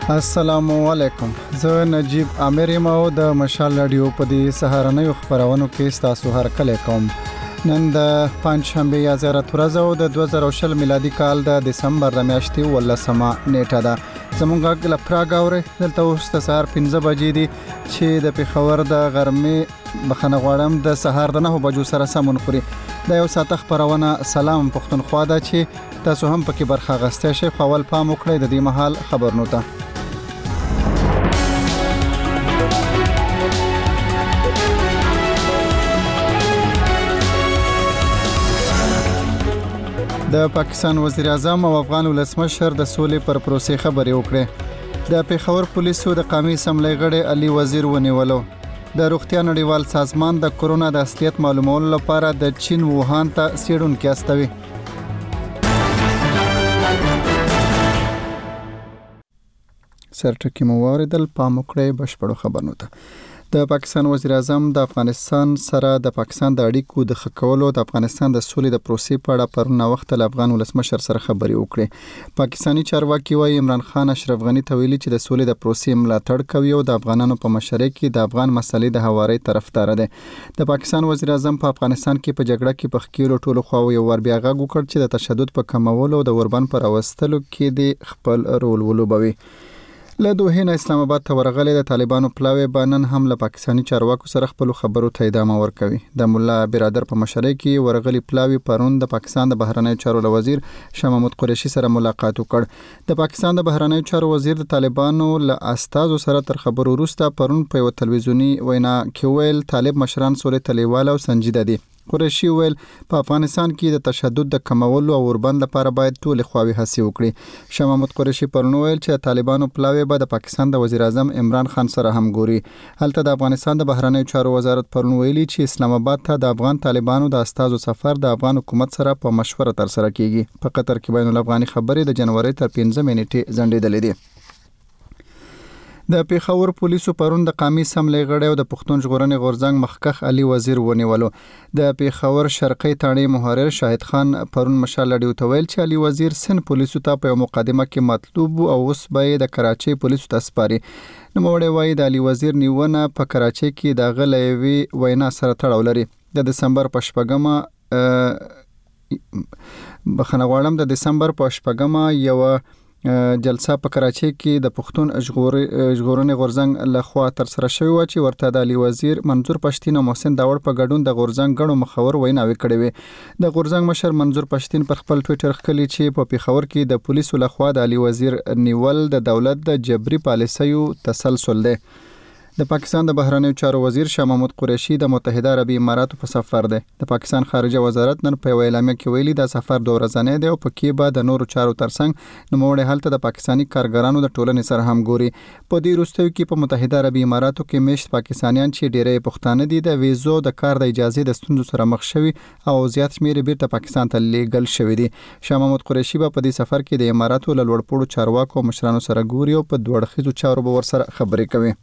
السلام علیکم. زه نجیب عامر یم او د مشال رادیو په دې سهارنۍ خبرونو کې تاسو هر کله کوم. نن د پنځشنبه 11 ورځ او د 2020 میلادي کال د دسمبر د میاشتې 18 نیټه ده. زمونږ له پراګ اوري دلته اوس د سهار 5 بجې دي چې د پیښور د غرمې بخنه غواړم د سهار د 9 بجو سره سمون خوري. د یو ساعت خبرونه سلام پښتونخوا ده چې تاسو هم پکې برخه غسته شئ. خپل پام وکړئ د دې مهال خبرونو ته. د پاکستان وزیر اعظم او افغان ولسمشر د سولې پر پروسې خبرې وکړې. د پیښور پولیسو د قومي اسمبلی غړي علي وزیر ونیولو. د روغتیا نړیوال سازمان د کورونا د اصلیت معلومولو لپاره د چین ووهان ته څېړونکي استوي. سرټکی مو واردل پام وکړئ بشپړو خبرونو ته. د پاکستان وزیر اعظم د افغانستان سره د پاکستان د اړیکو د ښه کولو د افغانستان د سولې د پروسې په اړه پرون وخت له افغان ولسمشر سره خبرې وکړې. پاکستانی چارواکي وايي عمران خان اشرف غنی ته ویلي چې د سولې د پروسې ملاتړ کوي او د افغانانو په مشرۍ کې د افغان مسلې د هواري طرفدار دی. د پاکستان وزیر اعظم په افغانستان کې په جګړه کې په خکیلو ټولو خواو یو ور بیا غږ وکړ چې د تشدد په کمولو او د اوربند پر اوستلو کې د خپل رول ولوبوي. له دوه نه اسلام آباد ته ورغلي د طالبانو پلاوی بانن هم له پاکستانی چارواکو سره خپل خبرو ته ادامه ورکوي. د مولا برادر په مشرۍ کې ورغلي پلاوی پرون د پاکستان د بهرنیو چارو وزیر شاه محمود قریشي سره ملاقات وکړ. د پاکستان د بهرنیو چارو وزیر د طالبانو له استازو سره تر خبرو وروسته پرون په یو تلویزیونی وینا کې ویل طالب مشران سولې تلیواله او سنجیده دي. قریشي ویل په افغانستان کې د تشدد د کمولو او اوربند لپاره باید ټول خواوې هڅې وکړي. شاه محمود قریشي پرون ویل چې طالبانو پلاوی به د پاکستان د وزیر اعظم عمران خان سره هم ګوري. هلته د افغانستان د بهرنیو چارو وزارت پرون ویلي چې اسلام آباد ته د افغان طالبانو د استازو سفر د افغان حکومت سره په مشوره تر سره کیږي. په قطر کې بین الافغاني خبرې د جنوري تر 15 نیټې ځنډېدلې دي. د پیښور پولیسو پرون د قومي اسمبلی غړي او د پښتون ژغورنې غورځنګ مخکښ علي وزیر ونیولو. د پیښور شرقي تاڼې محرر شاهد خان پرون مشال رادیو ته ویل چې علي وزیر سن پولیسو ته په مقدمه کې مطلوب او اوس به د کراچۍ پولیسو ته سپاري. نوموړی وایي د علي وزیر نیونه په کراچۍ کې د غلېوي وینا سره تړاو لري. د دسمبر په 8 بخنه غواړم د دسمبر په 8 یو جلسه په کراچۍ کې د پښتون ژغورنې غورځنګ لخوا تر سره شوې و چې ورته د علي وزیر منظور پښتین او محسن داوړ په ګډون د غورځنګ غړو مخور ویناوي کړې وي. د غورځنګ مشر منظور پښتین پر خپل ټوئیټر خلي چې په پیښور کې د پولیسو لخوا د علي وزیر نیول د دولت د جبري پالیسیو تسلسل دی. د پاکستان د بهرنیو چارو وزیر شاه محمود قریشي د متحده عربي اماراتو په سفر دی. د پاکستان خارجه وزارت نن په اعلامیه کې ویلي دا سفر 2 ورځې دی او په کې به د نورو چارو ترڅنګ نوموړی هلته د پاکستانی کارګرانو د ټولنې سره هم ګوري. په دې وروستیو کې په متحده عربي اماراتو کې میشت پاکستانیان چې ډېری پښتانه دي د ویزو د کار د اجازه د ستونزو سره مخ شوي او زیات شمیر بیرته پاکستان ته لیږل شوي دي. شاه محمود قریشي په دې سفر کې د اماراتو له لوړپوړو چارواکو او مشرانو سره ګوري او په دوه اړخیزو چارو به ورسره خبرې کوي.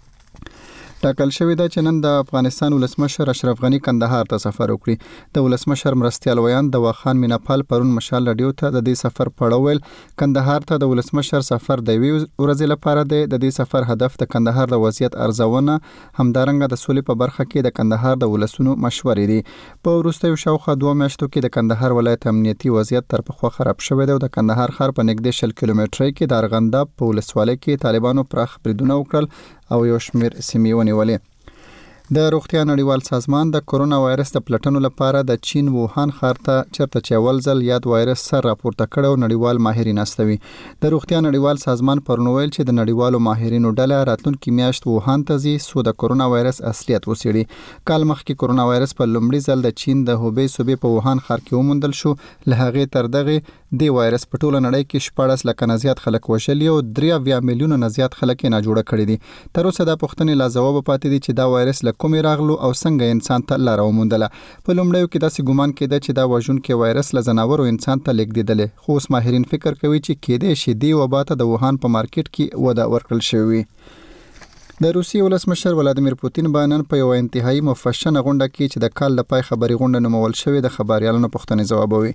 ټاکل شوې ده چې نن د افغانستان ولسمشر اشرف غنی کندهار ته سفر وکړي. د ولسمشر مرستیال ویان د واخان میناپال پرون مشال رادیو ته د دې سفر پړویل. کندهار ته د ولسمشر سفر د وی ورځې لپاره دی. د دې سفر هدف د کندهار د وضعیت ارزونه همدارنګه د سولې په برخه کې د کندهار د ولسونو مشورې دي. په وروستیو شاوخوا 2 میاشتو کې د کندهار ولایت امنیتي وضعیت تر پخوا خراب شوی دی او د کندهار ښار په نږدې 10 کیلومترۍ کې د ارغنداب په ولسوالۍ کې طالبانو پراخ بریدونه وکړل او یو شمیر سیمې ونیولې. د روغتیا نړیوال سازمان د کورونا وایرس د پلټنو لپاره د چین ووهان ښار ته چرته چې اول ځل یاد وایرس سر راپورته کړ او نړیوال ماهرین استوي. د روغتیا نړیوال سازمان پرون ویل چې د نړیوالو ماهرینو ډله راتلونکي میاشت ووهان ته ځي سو د کورونا وایرس اصلیت وڅېړي. کال مخکې کورونا وایرس په لومړي ځل د چین د هوبې صوبې په ووهان ښار کې وموندل شو. له هغې تر دغه د وایرس په ټوله نړۍ کې 14 لکه نه زیات خلک وژلي او 3 میلیونه نه زیات خلک یې ناجوړه کړي دي. تر اوسه دا پوښتنې لا ځواب پاتې دي چې دا وایرس له کومې راغلو او څنګه انسان ته لاره وموندله. په لومړیو کې داسې ګومان کېده چې دا وژونکی وایرس له ځناورو انسان ته لیږدېدلی، خو اوس ماهرین فکر کوي چې کېدای شي دې وبا ته د ووهان په مارکیټ کې وده ورکړل شوې وي. د روسیې ولسمشر ولادیمیر پوتین به نن په یو انتهایی مفشنه غونډه کې چې د کال د پای خبري غونډه نومول شوې د خبريالانو پوښتنې ځوابوي.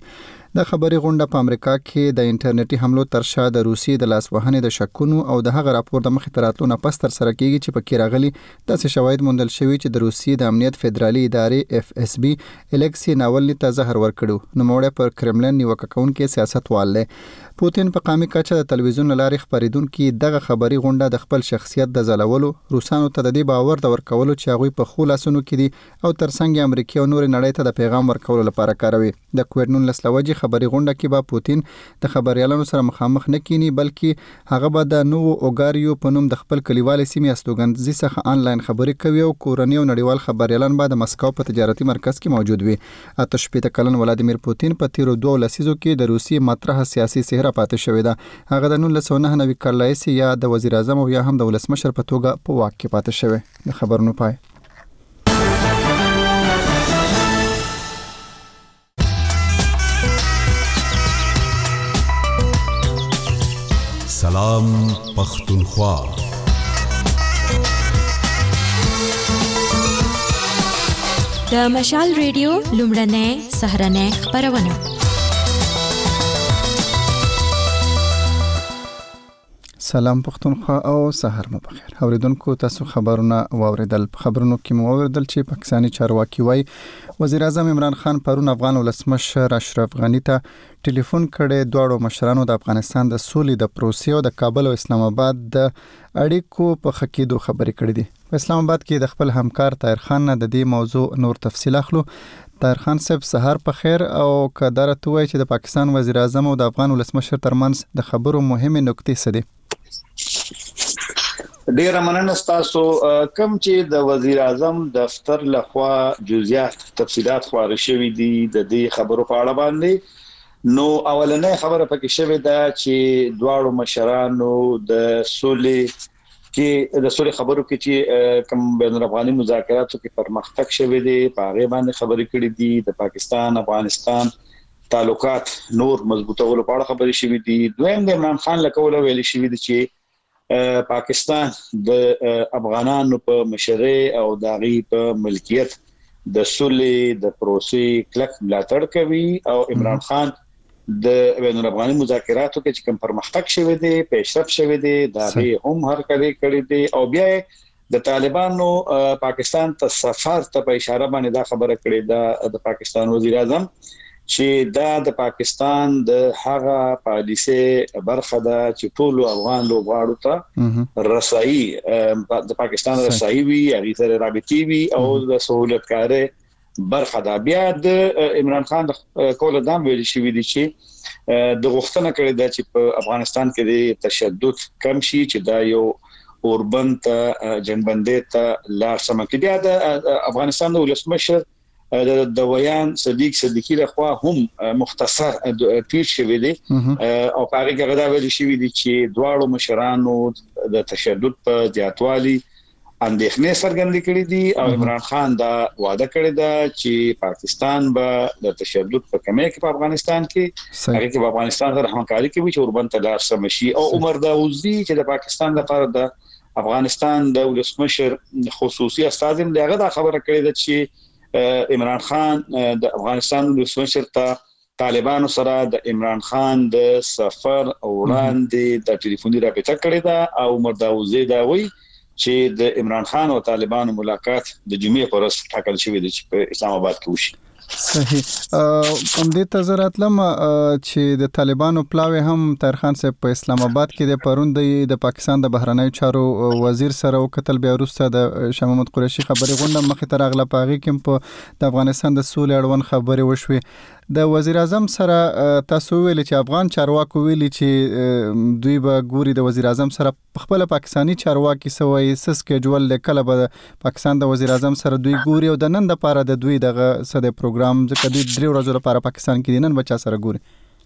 د خبري غونډه په امریکا کې د انټرنیټي حملو تر شا د روسي د لاسوهنې د شکونو او د هغه راپور د مخې تراتلو نه پس تر سره کیږي چې پکې راغلي داسې شواهد موندل شوي چې د روسي د امنیت فدرالي ادارې FSB الکسی ناولني ته زهر ورکړو. نوموړی پر کرملین نیوکه کوونکی سیاستوال دی. پوتین په قامي کچه د تلویزیون لارې خبرېدونکي دغه خبري غونډه د خپل شخصیت د ځلولو، روسانو ته د دې باور د ورکولو چې هغوی په خپلو لاسونو کې دي او ترڅنګ امریکا او نور نړۍ ته د پیغام ورکولو لپاره کاروي. د کووډ-19 لوجې خبري غونډه کې به پوتین د خبريالانو سره مخامخ نه کینی بلکې هغه به د نوو اوګاریو په نوم د خپل کلیوال سیمې استوګنځي څخه آنلاین خبري کوي او کورنۍ او نړیوال خبريالان به د مسکو په تجارتي مرکز کې موجود وي. 18 کلن ولادیمیر پوتین په تیرو 2 لسیزو کې د روسي مطرح سیاسي صحرا پاتې شوی دی. هغه د 1999 کال رئیس یا د وزیر اعظم او یا هم د ولسمشر په توګه په واک کې پاتې شوی. د خبرونو پای. سلام پختونخوا. د مشال ریډیو لومړنۍ سهرنۍ خبرونه. سلام پختونخوا او سحر مو بخیر. اوریدونکو تاسو خبرونه واوریدل. خبرونو کې مو واوریدل چې پاکستاني چارواکي وایي وزیر اعظم عمران خان پرون افغان ولسمشر اشرف غنی ته ټلیفون کړي. دواړو مشرانو د افغانستان د سولې د پروسې او د کابل او اسلام آباد د اړیکو په خکېدو خبرې کړې دي. په اسلام آباد کې د خپل همکار طاهر خان نه د دې موضوع نور تفصیل اخلو. طاهر خان صاحب سحر په خیر او کدارت وایي چې د پاکستان وزیر اعظم او د افغان ولسمشر ترمنځ د خبرو مهمه نکتې څه دي؟ ډیر مننه تاسو. کوم چې د وزیر اعظم دفتر لخوا جزئیات تفصيلات خبرې شوې دي د دې خبرو په اړه باندې، نو اولنې خبره پکې شوې ده چې دواړو مشرانو د سولې خبرو کې چې کوم بین الافغاني مذاکراتو کې پرمختګ شوی دی په هغه باندې خبرې کړې دي. د پاکستان افغانستان تعلقات نور مضبوطولو په اړه خبرې شوې دي. دویم د عمران خان لکه ویل شوې دي چې پاکستان د افغانانو په مشرۍ او داغي په ملکیت د سولې د پروسې کلک ملاتړ کوي او عمران خان د بین الافغاني مذاکراتو کې چې کوم پرمختګ شوی دی پیشرفت شوی دی داغي هم هرکلی کړی دی او بیا د طالبانو پاکستان ته سفر ته په اشاره باندې دا خبره کړې ده د پاکستان وزیر اعظم چې دا د پاکستان د هغه پالیسي برخه ده چې ټول افغان لوبغاړو ته رسایي د پاکستان رسایي وي هغه سره رابطي وي او د سہولتکاري برخه ده. بیا د عمران خان کول دام ویل شوی دی چې د غوښتنه کړې ده چې په افغانستان کې د تشدد کم شي چې دا یو اوربن ته جنبندې ته لار سمکې. بیا د افغانستان د ولسمشر د ویان صدیق صدیقی لخوا هم مختصر پیش شوی دی او هغه کې غدا ویل شوی دی چې دواړو مشرانو د تشدد په زیاتوالي اندېښنې څرګندې کړې دي او عمران خان دا وعده کړی دا چې پاکستان به د تشدد په کمۍ کې په افغانستان کې هغه کې په افغانستان سره همکاري کوي چې اوربن ته لار سم شي. او عمر داوودزی چې د پاکستان لپاره د افغانستان د ولسمشر خصوصي استازم دغه دا خبره کړې ده چې عمران خان د افغانستان ولسمشر ته طالبانو سره د عمران خان د سفر وړاندې د ټلیفوني رابطه کړې ده او مرداوزی دا وایي چې د عمران خان او طالبانو ملاقات د جمعې پر ورځ ټاکل شوی دی چې په اسلام آباد کې وشي. صحیح. دې تزراتلم چې د طالبانو پلاوی هم طاهر خان صاحب په اسلام آباد کې د پرون د پاکستان د بهرنیو چارو وزیر سره وکتل. بیا وروسته د شاه محمود قریشي خبري غونډه مخې ته راغله. په هغه کې په د افغانستان د سولې اړوند خبرې وشوې. د وزیر اعظم سره تاسو ویل چې افغان چارواکو ویلي چې دوی به ګوري د وزیر اعظم سره خپل پاکستانی چارواکي سوي سکیجول لیکل به پاکستان د وزیر اعظم سره دوی ګوري او د نن د پاره د دوی دغه سده پروګرام ځکه دوی 3 ورځې لپاره پاکستان کې نن بچا سره ګوري.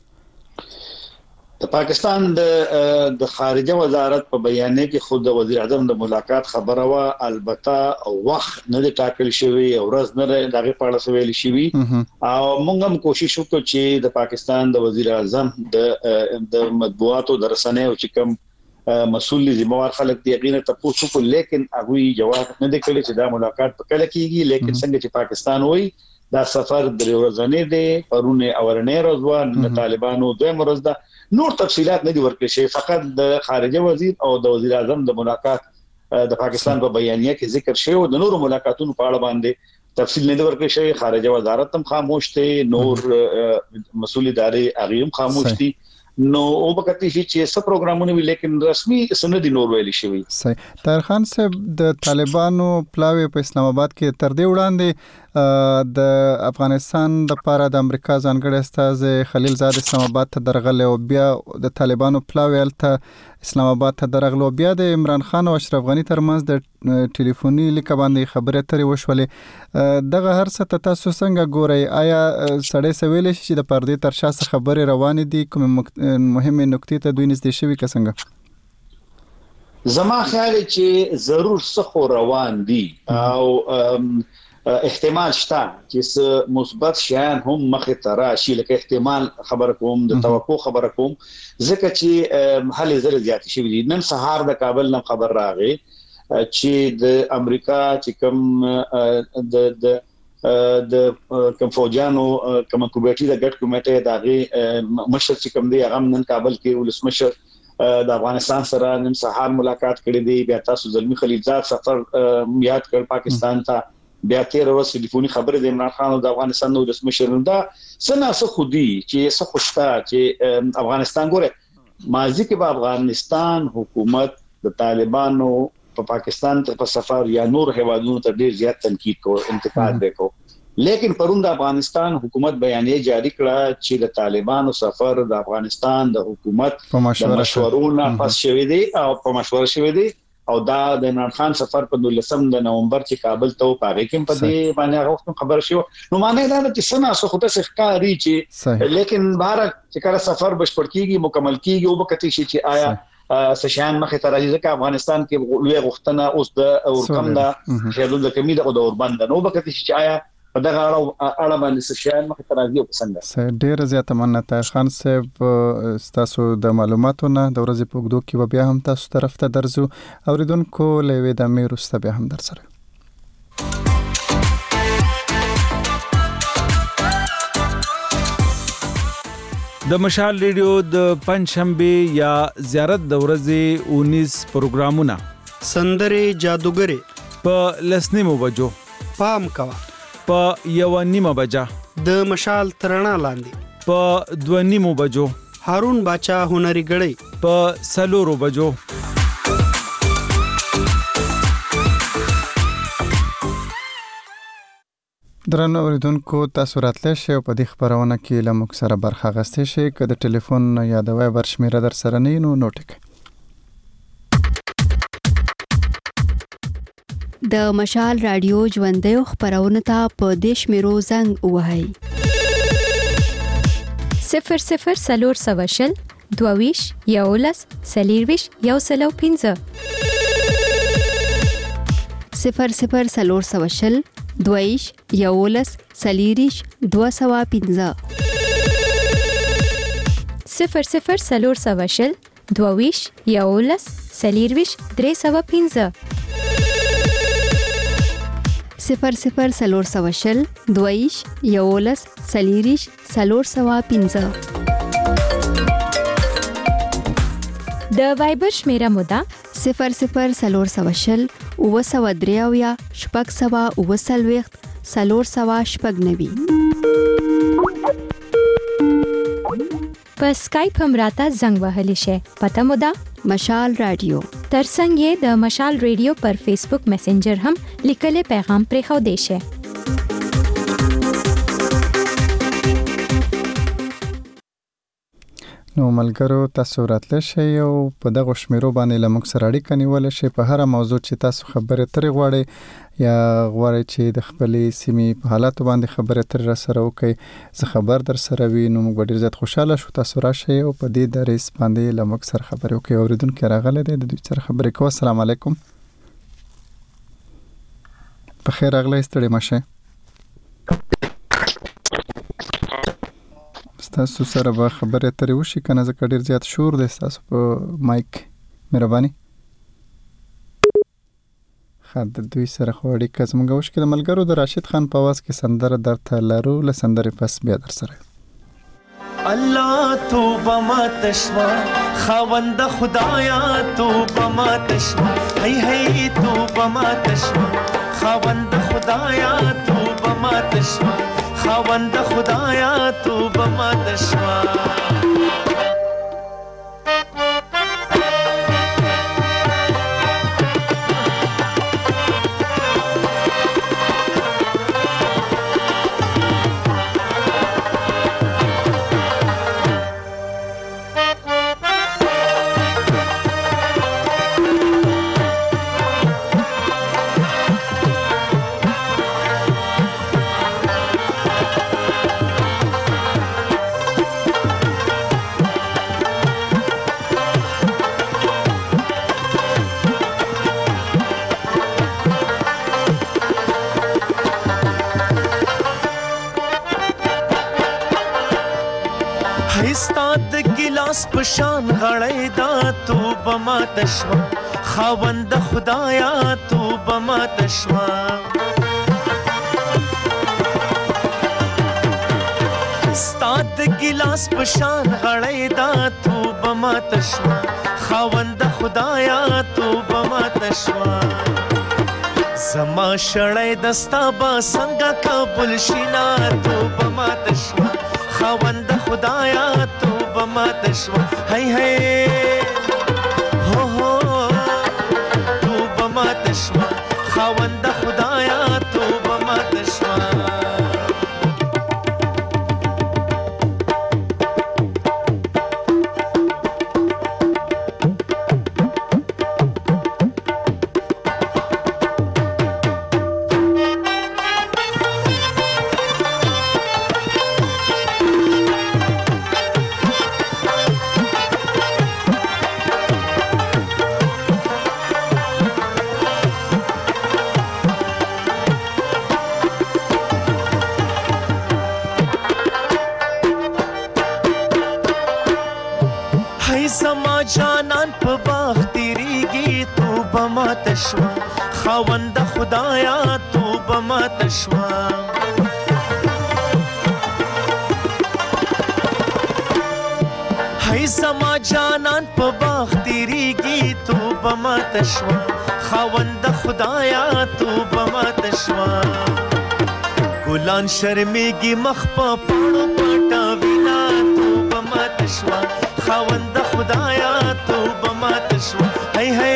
د پاکستان د خارجه وزارت په بیانیه کې خود د وزیر اعظم د ملاقات خبره وا البته وخت نه ټاکل شوی او ورځ نه دغه په اړه ویل شوی او موږ هم کوشش وکړو چې د پاکستان د وزیر اعظم د مطبوعاتو د رسنیو چې کوم مسؤل ذمہوار خلک دی غینه تاسو کو لیکن هغه جواب نه دی کړی چې دا ملاقات په کله کیږي. لیکن څنګه چې پاکستان وایي دا سفر د ورځې دی پرونه اورنې روزوان د طالبانو د مرزدا نور تفصيلات نه دي ورکړي شي فقط د خارجه وزیر او د وزیر اعظم د ملاقات د پاکستان په بیانیه کې ذکر شوی او د نورو ملاقاتونو په اړه باندې تفصیل نه ورکړي شي خارجه وزارت هم خاموش دي نور مسؤل ادارې هغه هم خاموش دي نو او بکتی چې څه پروګرامونه وی لیکن رسمي سند نور ویل شوی صحیح طاهر خان صاحب د طالبانو پلاوی په اسلام آباد کې تر دې وړاندې د افغانستان د لپاره د امریکا ځانګړي استاذ خلیل زاد اسلام آباد ته درغله او بیا د طالبانو پلاوی الته اسلام آباد ته درغله او بیا د عمران خان او اشرف غنی ترمنځ د ټلیفوني لیک باندې خبرې اترې وشولې دغه هر څه ته تاسو څنګه ګورئ آیا سړی سویل شي د پردې تر شا خبرې روانې دي کوم مهمه نکته ته دوی نږدې شوي څنګه زما خیال چې ضرور څه روان دي او احتمال شته چې مثبت شیان هم مخه ترا شي لکه احتمال خبر کوم د توقع خبر کوم ځکه چې حل زره زیات شي نن سهار د کابل نم خبر راغی چې د امریکا چې کوم د کوم فوجانو کوم کمیټې د ګډ کمیټې دغه مشر چې کوم دی هغه نن کابل کې ولسمشر د افغانستان سره نن سهار ملاقات کړې دی بیا تاسو زلمی خلیلزاد سفر یاد کړ پاکستان ته بیا تیر ورځ ټلیفوني خبرې د عمران خان او د افغانستان نو ولسمشر دا سناسه خودي چې څه خوشتا چې افغانستان ګوره ماضي کې په افغانستان حکومت د طالبانو په پاکستان ته په سفر یا نور هیوادونو ته ډیر زیات تنقید کو انتقاد وکړو لیکن پرون د افغانستان حکومت بیانیه جاری کړه چې د طالبانو سفر د افغانستان د حکومت په مشورونه پس شوی دی او په مشوره شوی دی او دا د عمران خان سفر په 19 د نومبر چې کابل ته پاره کې په دې باندې هغه خبر شو نو معنی دا چې سنا څه خو ته ښکاری چې لیکن بهر چې کله سفر بشپړ کیږي مکمل کیږي او بکتی شي چې آیا سشان مخه تر راځي ځکه افغانستان کې لوی غوښتنه اوس د اورکم دا شیدو د کمی د اوربند نو بکتی شي چې آیا په دغه اړه باندې سشان مخه تر راځي او څنګه ډیر زیات مننه طاهر خان صاحب تاسو د معلوماتو نه د ورځې په وګړو کې بیا هم تاسو طرف ته درځو اوریدونکو لوي د میروسته بیا هم در سره د مشال ریډیو د پنځشنبه یا زیارت د ورځې 19 پروګرامونه سندره جادوګری په لسنیمو بجو پام کوا په یو نیمه بجا د مشال ترنا لاندې په 2:30 بجو هارون باچا هنري غړی په 4 بجو درنو اوریدونکو تاسو راتلی شئ په دې خبرونه کې له موږ سره برخه اخیستی شئ که د ټلیفون یادوي برشمیره در سره نه نو نوټ کړئ د مشال رادیو ژوندۍ خبرونه ته په دیش میرو زنګ وهاي 00 سلور سواشل دوویش یولس سلیرویش یوسلو 15 00 سلور سواشل دویش یولس سلیریش 215 00 سلور سواشل دوویش یولس سلیرویش 315 00 سلور سواشل دویش یولس سلیریش 315 د وایبر شمیره مودا 00 سلور سواشل اوسودریاویا شپږ سوا اوسلويخت سلور سوا شپږ نوي په سکایپ هم راته زنګ وهلی شي پته مودا مشال رادیو ترڅنګ یې د مشال ریډیو پر فیسبوک میسنجر هم لیکلي پیغام پرې خو دی شي نو ملګرو تاسو راتلی شئ او په دغه شمیرو باندې له موږ سره اړیکه نیولی شئ په هره موضوع چې تاسو خبرې اترې غواړئ یا غواړئ چې د خپلې سیمې په حالاتو باندې خبرې اترې راسره وکړئ زه خبر در سره وي نو موږ به ډېر زیات خوشحاله شو تاسو راشئ او په دې دریځ باندې له موږ سره خبرې وکړئ اورېدونکی راغلی دی د دوی سره خبرې کوو السلام علیکم په خیر راغلی ستړي مه شئ تاسو سره به خبرې اترې وشي کنه ځکه ډېر زیات شور دی ستاسو په مایک مهرباني خاطر دوی سره خوړی کزمګه وش کې د ملګرو د راشد خان په आवाज کې سندره درته لارو له سندره پس بیا در سره الله توبه ما تشوا خوند خدایا توبه ما تشوا هی هی توبه ما تشوا خوند خدایا توبه ما تشوا خوند خدایا توبه ما تشوا پشان غړې دا توبه ما تشوا خوند خدایا توبه ما تشوا ستاد ګلاس پشان غړې دا توبه ما تشوا خوند خدایا توبه ما تشوا زما شړې دستا با څنګه قبول شینا توبه ما تشوا خوند خدایا توبه ما تشوا هی هی هو هو توبه ما تشوا خوند خدایا توبه ما تشوا تشوا خوند خدایا توبه ما تشوا هی زما جانان په باغ تیریږي توبه ما تشوا خوند خدایا توبه ما تشوا ګلان شرمېږي مخ په پاڼو پټا وینا توبه ما تشوا خوند خدایا توبه ما تشوا هی هی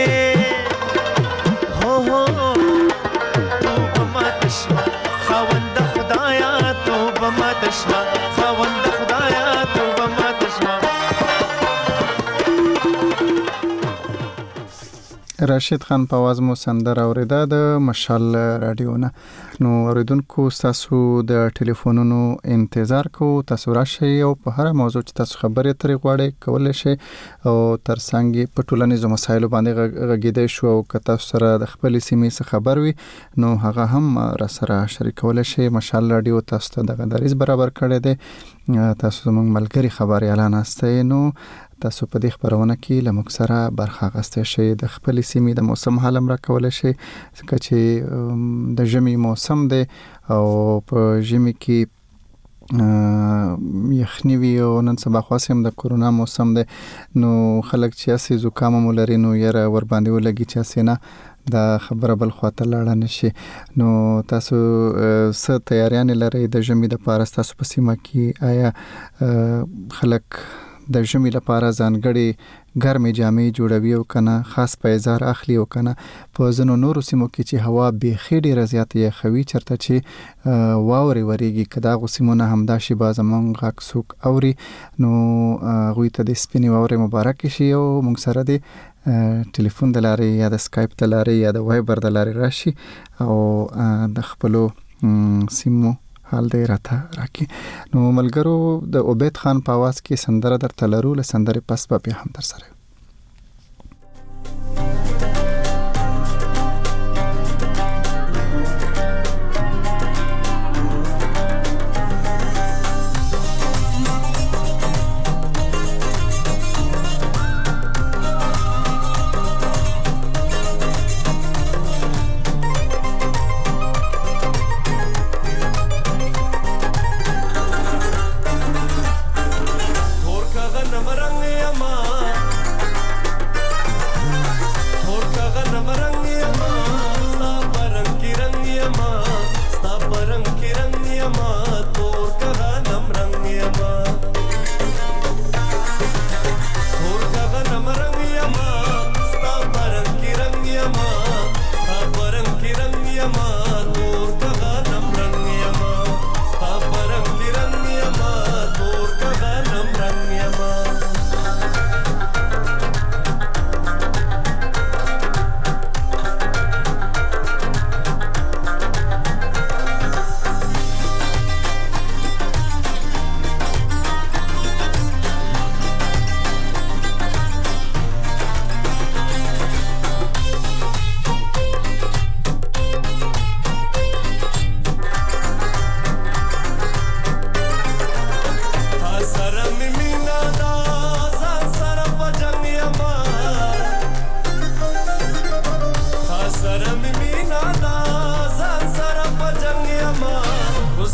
خوند خدایا توبه ما تشوا خوند خدایا توبه ما تشوا راشد خان په आवाज مو سندره اوریدا د مشال رادیو نه نو اوریدونکو تاسو د ټلیفونونو انتظار کو تاسو راشي او په هر موضوع چې تاسو خبرې ترې غواړئ کولای شئ او ترڅنګ په ټولنیزو مسایلو باندې غږیدای شو او که تاسو سره د خپل سیمې څخه خبر وي نو هغه هم را سره شریکولای شئ مشال رادیو تاسو ته د دریز برابر کړی دی تاسو زموږ ملګری خبري اعلان استه نو تاسو په دې خبرونه کې لمک سره برخه اخیستئ شئ د خپل سیمې د موسم حال هم راکولای شئ ځکه چې د ژمي موسم دی او په ژمي کې یخنی وی او نن سبا خاص هم د کورونا موسم دی نو خلک چې اسی زکام مولري نو یې ور باندې ولګي چې اسنه دا خبره بل خواته لاړه نشي نو تاسو څه تیاریان لرئ د ژمي د پاره تاسو په سیمه کې آیا خلک د ژمي لپاره ځانګړي ګرمې جامې جوړوي او کنه خاص پیزار اخلي او کنه په ځینو نورو سیمو کې چې هوا بيخي ډیره زیاته یخوي چرته چې واوري وريږي کدا غسیمونه همدا شی بازمون غاکسوک اوري نو غوي ته د سپینې واوري مبارک شي او موږ سره د ټلیفون د لارې یا د سکایپ د لارې یا د وایبر د لارې راشي او د خپلو سیمو حال دی راته راکی نو ملګرو د عبید خان په आवाज کې سندره در تلرو له سندره پس به هم در سره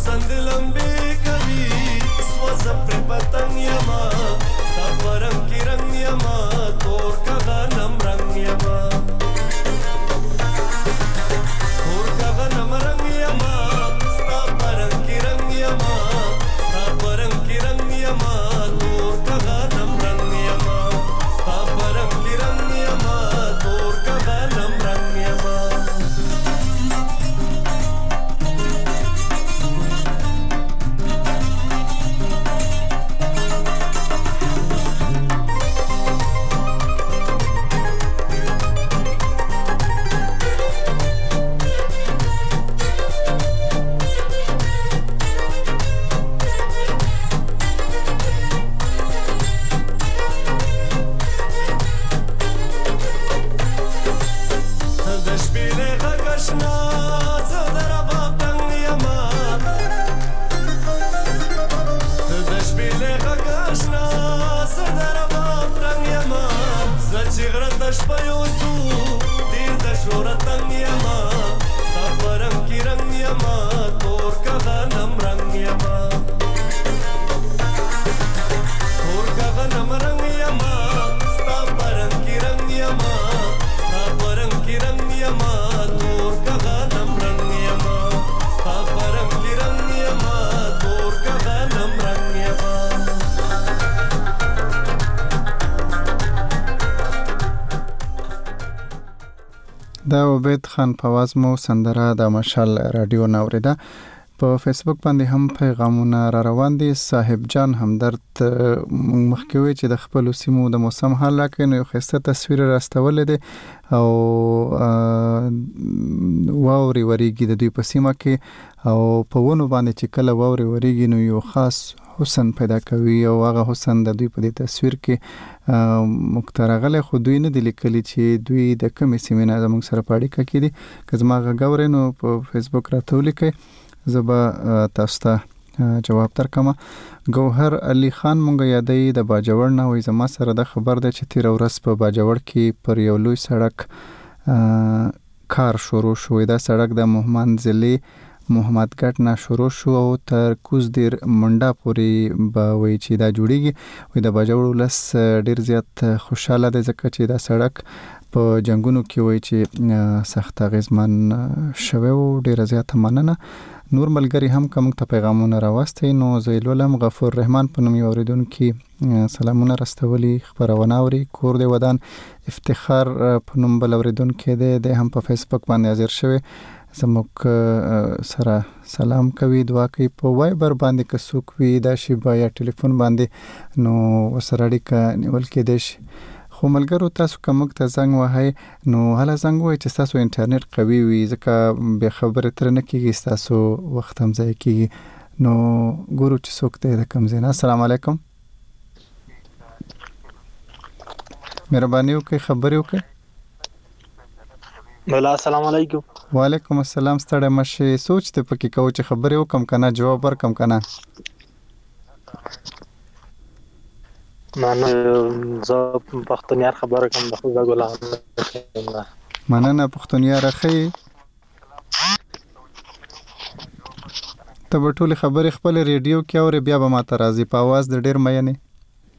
حسن لمبي کوي سوز پر پتنګ یما ستا پرم کی رنگ یما تور کا غنم رنگ یما تور کا غنم رنگ یما ستا پرم کی رنگ یما ستا پرم کی رنگ یما تور کا غنم رنگ یما ستا پرم کی رنگ یما تور کا غنم رنگ یما دا عبید خان فواز مو سندره د مشال رادیو ناوریده. په فیسبوک باندې هم پیغامونه را روان دي. صاحب جان همدرد مخکوي چې د خپل سیمو د موسم حال راکړي نو یو ښایسته تصویر راستول دي او واوري وریږي د دوی په سیمه کې او په ونو باندې چې کله واوري وریږي نو یو خاص حسن پیدا کوي او هغه حسن د دوی په دې تصویر کې مخترغله خو دوی نه دي لیکلي چې دوی د کومې سیمې نه زموږ سره پاړی کوي. که زما غوړې نو په فیسبوک راته ولیکئ زبا تاسو ته جواب درکم. ګوهر علي خان مونږ یادې د باجوړ نه وې زما سره د خبر ده چې تیر ورځ په باجوړ کې پر یو لوی سړک کار شروع شو. دا سړک د محمد ګټ نه شروع شو او تر کوزدیر منډه پورې به وي چې دا جوړیږي. وې د باجوړ ولس ډیر زیات خوشاله دي ځکه چې دا سړک په جنگونو کې وي چې سخت اغیزمن شوی او ډیر زیات مننه. نور ملګری هم کوم ته پیغامونه راوستي نو زیلولم غفور رحمان په نوم اوریدونکو سلامونه راستولي خبرونه اوري کور دی ودان افتخار په نوم بل اوریدونکو دی هم په فیسبوک باندې حاضر شوی زموږ سره سلام کوي دعا کوي. په وایبر باندې که څوک وي دا شی با یا ټلیفون باندې نو وسره اړیکه نیول کېدای شي. خو ملګرو تاسو کوم ته زنګ وهاي نو هله زنګ وای چې تاسو انټرنیټ قوي وي ځکه به خبره تر نه کیږي تاسو وخت هم ځای کیږي نو ګورو چې څوک ته د کم زینا. السلام علیکم مهرباني وکړئ خبرې وکړئ. بلا السلام علیکم. وعلیکم السلام. ستړی مشه سوچ ته پکې کو چې خبرې وکم کنه جواب ورکم کنه. مانه زه پښتونیار خبره کوم د خو غلام مننه پښتونیار اخی ته به ټول خبرې خپل ریډیو کې اوري بیا به ماته راځي په आवाज د ډیر مې نه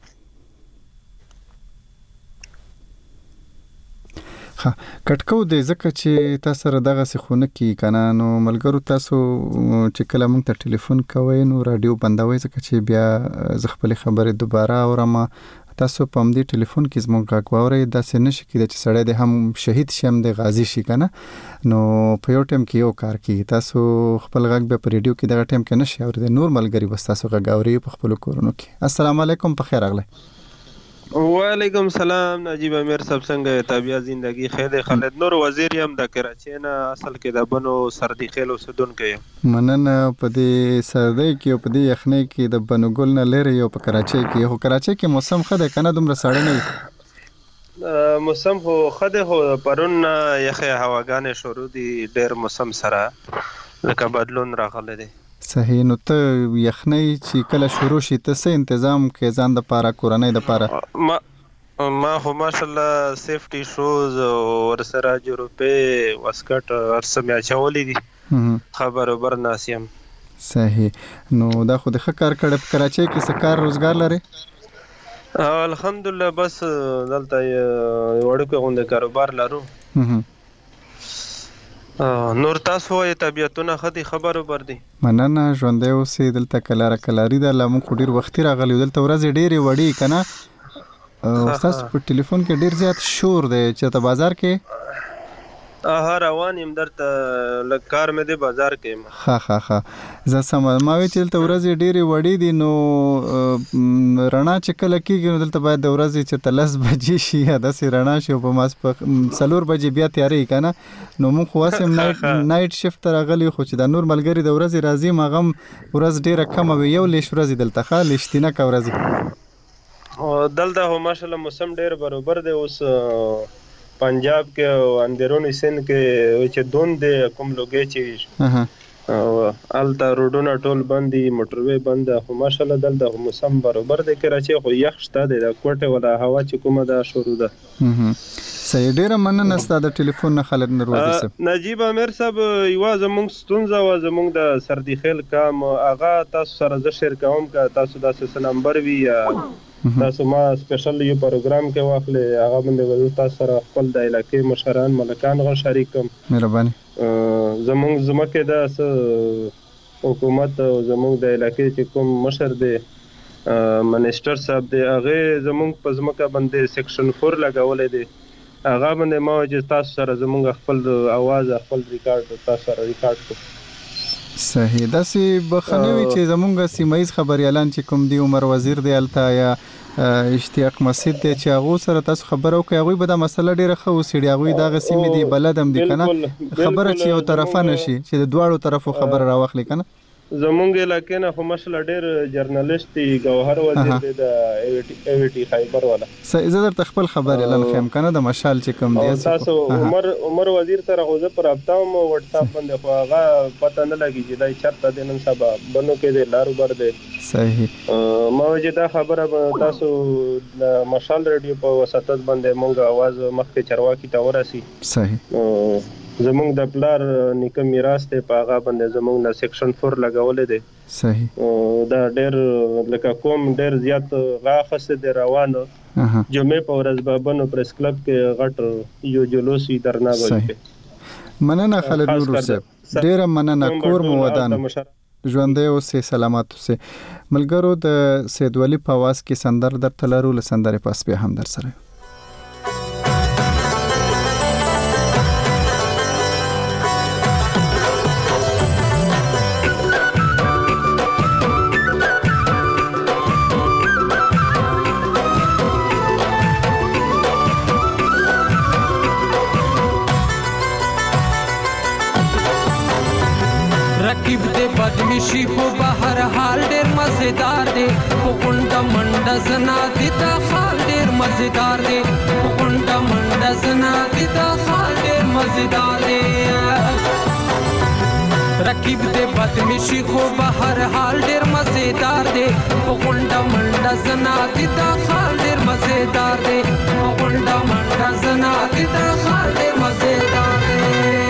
کټکو دې ځکه چې تاسو سره دغه سخونه کې کنه نو ملګرو تاسو چې کله مونږ ته ټلیفون کوئ نو رادیو بندوي ځکه چې بیا ز خپل خبرې دوباره اورم. تاسو په دې ټلیفون کې زموږ غواړئ دا څه نشي کېدای چې سړی د هم شهید شي هم د غازی شي کنه نو په یو ټیم کې یو کار کوي. تاسو خپل غږ به په ریډیو کې دغه ټیم کې نشي اورئ. نور ملګری بس تاسو غواړئ په خپل کورونو کې. السلام علیکم په خیر اغله. وعلیکم سلام نجیب امیر صاحب څنګه طبيعه زندگی خیر خالد نور وزیر یم د کراچۍ نه اصل کې د بنو سردی خېلو سدونکو یم. مننه په دې سردی کې په دې یخنۍ کې د بنو ګل نه لري او په کراچۍ کې هو کراچۍ کې موسم خده کنه دومره ساړه نه موسم خو خده هو پرون یخه هواګانې شروع دي ډېر موسم سره لکه بدلون راغلی دی. صحیح. نو ته یخنۍ چې کله شروع شي ته څه تنظیم کې ځان د پاره کورنۍ د پاره ما خو ماشاءالله سیفټي شوز ور سره جوړپې واسکټ ورسمه چولې دي خبر ناسیم صحیح. نو دا خو د ښه کار کړه په کراچۍ کې څه کار روزګار لري؟ الحمدلله بس دلته وړوکی غونډه کاروبار لرو. نور تاسو وایي طبیعتونه ښه دي، خبرو بر دي؟ مننه، ژوندی اوسې. دلته کلاري ده، لا موږ خو ډېر وختي راغلي یو. دلته ورځې ډېرې وړې که نه؟ ستاسو په ټلیفون کې ډېر زیات شور دی. چېرته بازار کې؟ روان یم، درته لږ کار مې دی بازار کې یم. ښه زه سمه. ما وایي چې دلته ورځې ډېرې وړې دي، نو رڼا چې کله کېږي نو دلته باید د ورځې چېرته 10 بجې شي یا داسې رڼا شي او په 4 بجې بیا تیارې که نه. نو موږ خو هسې نایټ شفت ته راغلي، خو چې دا نور ملګري د ورځې راځي هغه هم ورځ ډېره کمه وي، یو لیش ورځې دلته ښه لیشتینکه ورځې. دلته خو ماشاءالله موسم ډېر برابر دی. اوس پنجاب کې او اندرونی سند کې چې دوند دی کوم لوګي چې الته روډونه ټول بند دي، موټروي بند ده، خو ماشاءالله دلته موسم برابر دی. کراچۍ خو یخ شته دی، د کوټه ولا هوا چې کومه ده شروع ده. صحیح. ډېره مننه ستا د ټلیفون نه خالد نروازي صاحب. نجیب امیر صاحب، یوه زموږ ستونزه وه زموږ د سردي خیل کام، هغه تاسو سره زه شیر کوم که تاسو داسې څه نمبر وي یا تاسو ما سپیشل یو پروګرام کې واخلې، هغه باندې به تاسو سره خپل د علاقې مشران ملکان غو شریک کوم. مهرباني. زموږ ځمکې د حکومت او زموږ د علاقې چې کوم مشر دی منیسټر صاحب دی، هغه زموږ په ځمکه باندې سیکشن 4 لګولې دی. هغه باندې ما چې تاسو سره زموږ خپل आवाज خپل ریکارډ تاسو سره ریکارډ کو. صحیح. داسې بخنوي چې زمونږ سیمایز خبريالان چې کوم دی عمر وزیر دی الته یا اشتیاق مسجد دی چې هغه سره تاسو خبرو کوي، هغه به دا مسله ډیره خو سړي، هغه دغه سیمې دی بلدم دی کنه خبره چې یو طرفه نشي چې د دواړو طرفو خبر راوخلي کنه. زمونږ علاقې نه خو ماشاءالله ډېر جرنالست دی، گوهر وزیر دی د ایویټي خیبر والا. زه درته خپل خبر اعلان خیم کنه د مشال چې کوم دی. تاسو عمر وزیر سره خو زه پر رابطه وم واتس اپ باندې، خو هغه پته نه لګي چې دا چرته دی نن سبا بنو کې دی لارو بر دی. صحیح. ما چې دا خبره تاسو د مشال ریډیو په وساتت باندې مونږ आवाज مخکې چرواکی ته ورسي. صحیح. زمونږ د پلار نیکه میراث ته په هغه باندې زمونږ د سیکشن 4 لګولې دي. صحیح. دا ډېر لکه کوم ډېر زیات غاخصه دی روانه. جمعې په ورځ بابنو پریس کلب کې غټ یو جلوس درنا وکړي. مننه خالد نور صاحب، ډېر مننه. کور مو ودان، ژوندی اوسې، سلامات اوسې. ملګرو د سید ولی په आवाज کې سندر درته لرو، له سندرې پس بیا هم در سره بدمشي خو بهر حال ډېر مزیدار دی، په غونډه منډه زنا دي دا خال ډېر مزیدار دی، په غونډه منډه زنا دي دا خال ډېر مزیدار دی. رقیب دې بدمشي خو بهر حال ډېر مزیدار دی، په غونډه منډه زنا دي دا خال ډېر مزیدار دی، په غونډه منډه زنا دي دا خال ډېر مزیدار دی.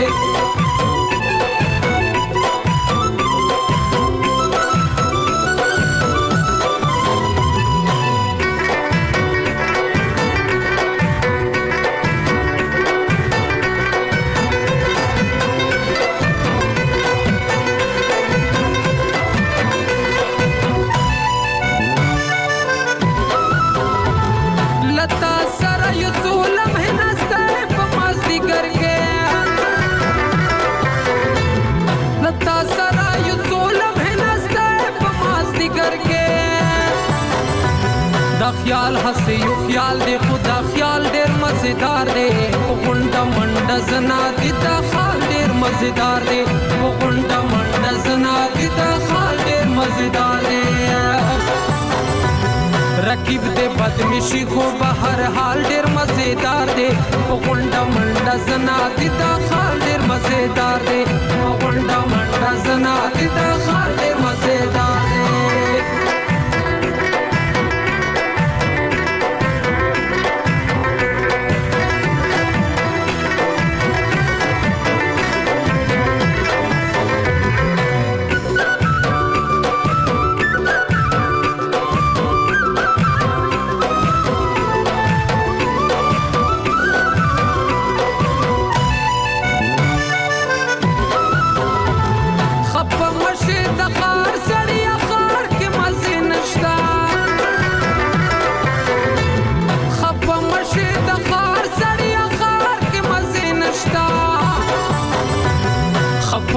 خیال هسې یو خیال دی، خدا خیال ډېر مزیدار دی، په غونډه منډه زنا دي دا خال ډېر مزیدار دی، په غونډه منډه زنا دي دا خال ډېر مزیدار دی. رقیب دې بدمشي خو بهر حال ډېر مزیدار دی، په غونډه منډه زنا دي دا خال ډېر مزیدار دی، په غونډه منډه زنا دي دا خال ډېر مزیدار دی.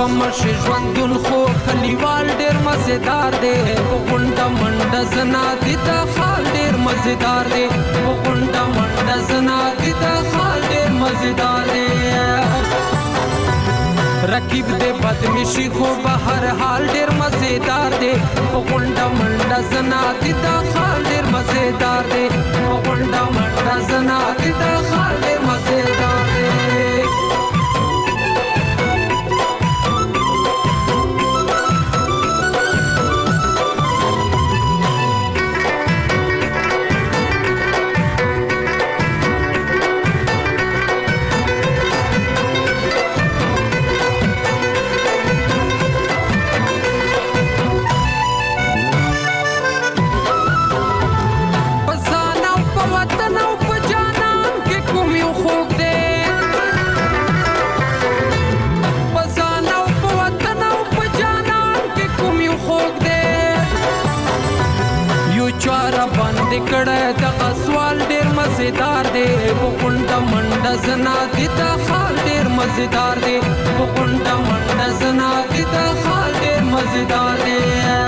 مش ژوندون خو کلیوال ډیر مزیدار دی غونډه منډه زنا دي د خال ډیر مزیدار دی غونډه منډه زنا دي د خال ډیر مزیدار دی رکیب دے بدمشی خو بهر حال ډیر مزیدار دی غونډه منډه زنا دي د خال ډیر مزیدار دی غونډه منډه زنا دي د خال ډیر مزیدار دی کړه د سوال ډیر مزیدار دی غونډه منډه زنا دي د خال ډیر مزیدار دی غونډه منډه زنا دي د خال ډیر مزیدار دی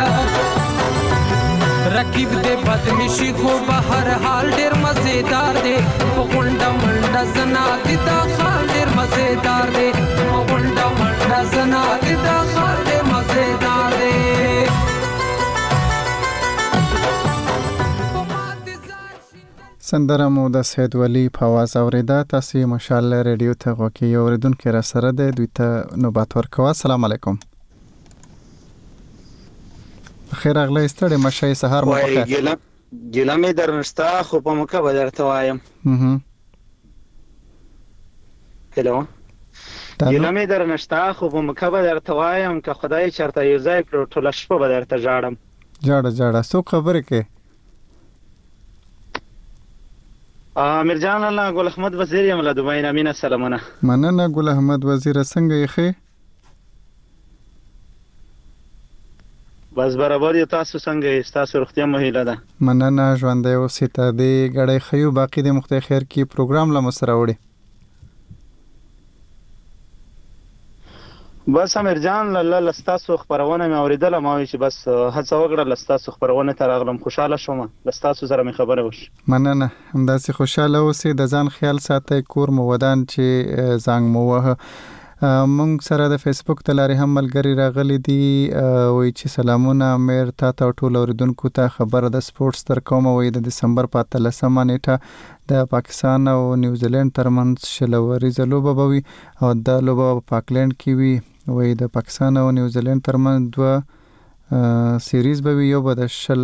رکیب دے بدمشی خو بهر حال ډیر مزیدار دی غونډه منډه زنا دي د خال ډیر مزیدار دی غونډه منډه زنا دي د خال ډیر مزیدار دی سندره مو د سید ولی په आवाज اوریدا. تاسو مشال ریډیو ته غوکی اوریدونکو را سره د دوی ته نوبات ورکوه. السلام علیکم. خیر اغله استړی مشه سحر مو بخیر. ګیله مې درنستا خو په مکه به درته وایم. هلو ګیله مې درنستا خو په مکه به درته وایم که خدای چرته یو ځای کړو ټوله شپه به درته ژاړم. جاړه څو خبرې کې امیر جان الله ګل احمد وزیر یم له دوبۍ نه. مینه سلامونه. مننه ګل احمد وزیر څنګه یې ښه؟ بس برابر یو. تاسو څنګه یې؟ تاسو روغتیا مو هیله ده. مننه ژوندی اوسې ته دې ګړی ښیو باقي د مخته خیر کې پروګرام له مو سره وړي. بس امیر جان الله لستاسو خبرونه مې اوریدله ما وی چې بس هڅه وکړه لستاسو خبرونه ته راغلم. خوشاله شوم لستاسو سره مې خبره وشي. مننه همداسې خوشاله اوسې د ځان خیال ساتئ کور مو ودان چې زنګ مو وه. مونږ سره د فیسبوک تلاري هم ملګری راغلي دي وی چې سلامونه امیر تا ته ټول اوریدونکو ته خبر د سپورتس تر کومه وی د دسمبر په 13 نیټه د پاکستان او نیوزیلند ترمنځ شلوري لوبه بوي او د لوبه په پاکلند کې وی وی د پاکستان او نیوزیلند ترمنځ دوه سیریز به یو به د شل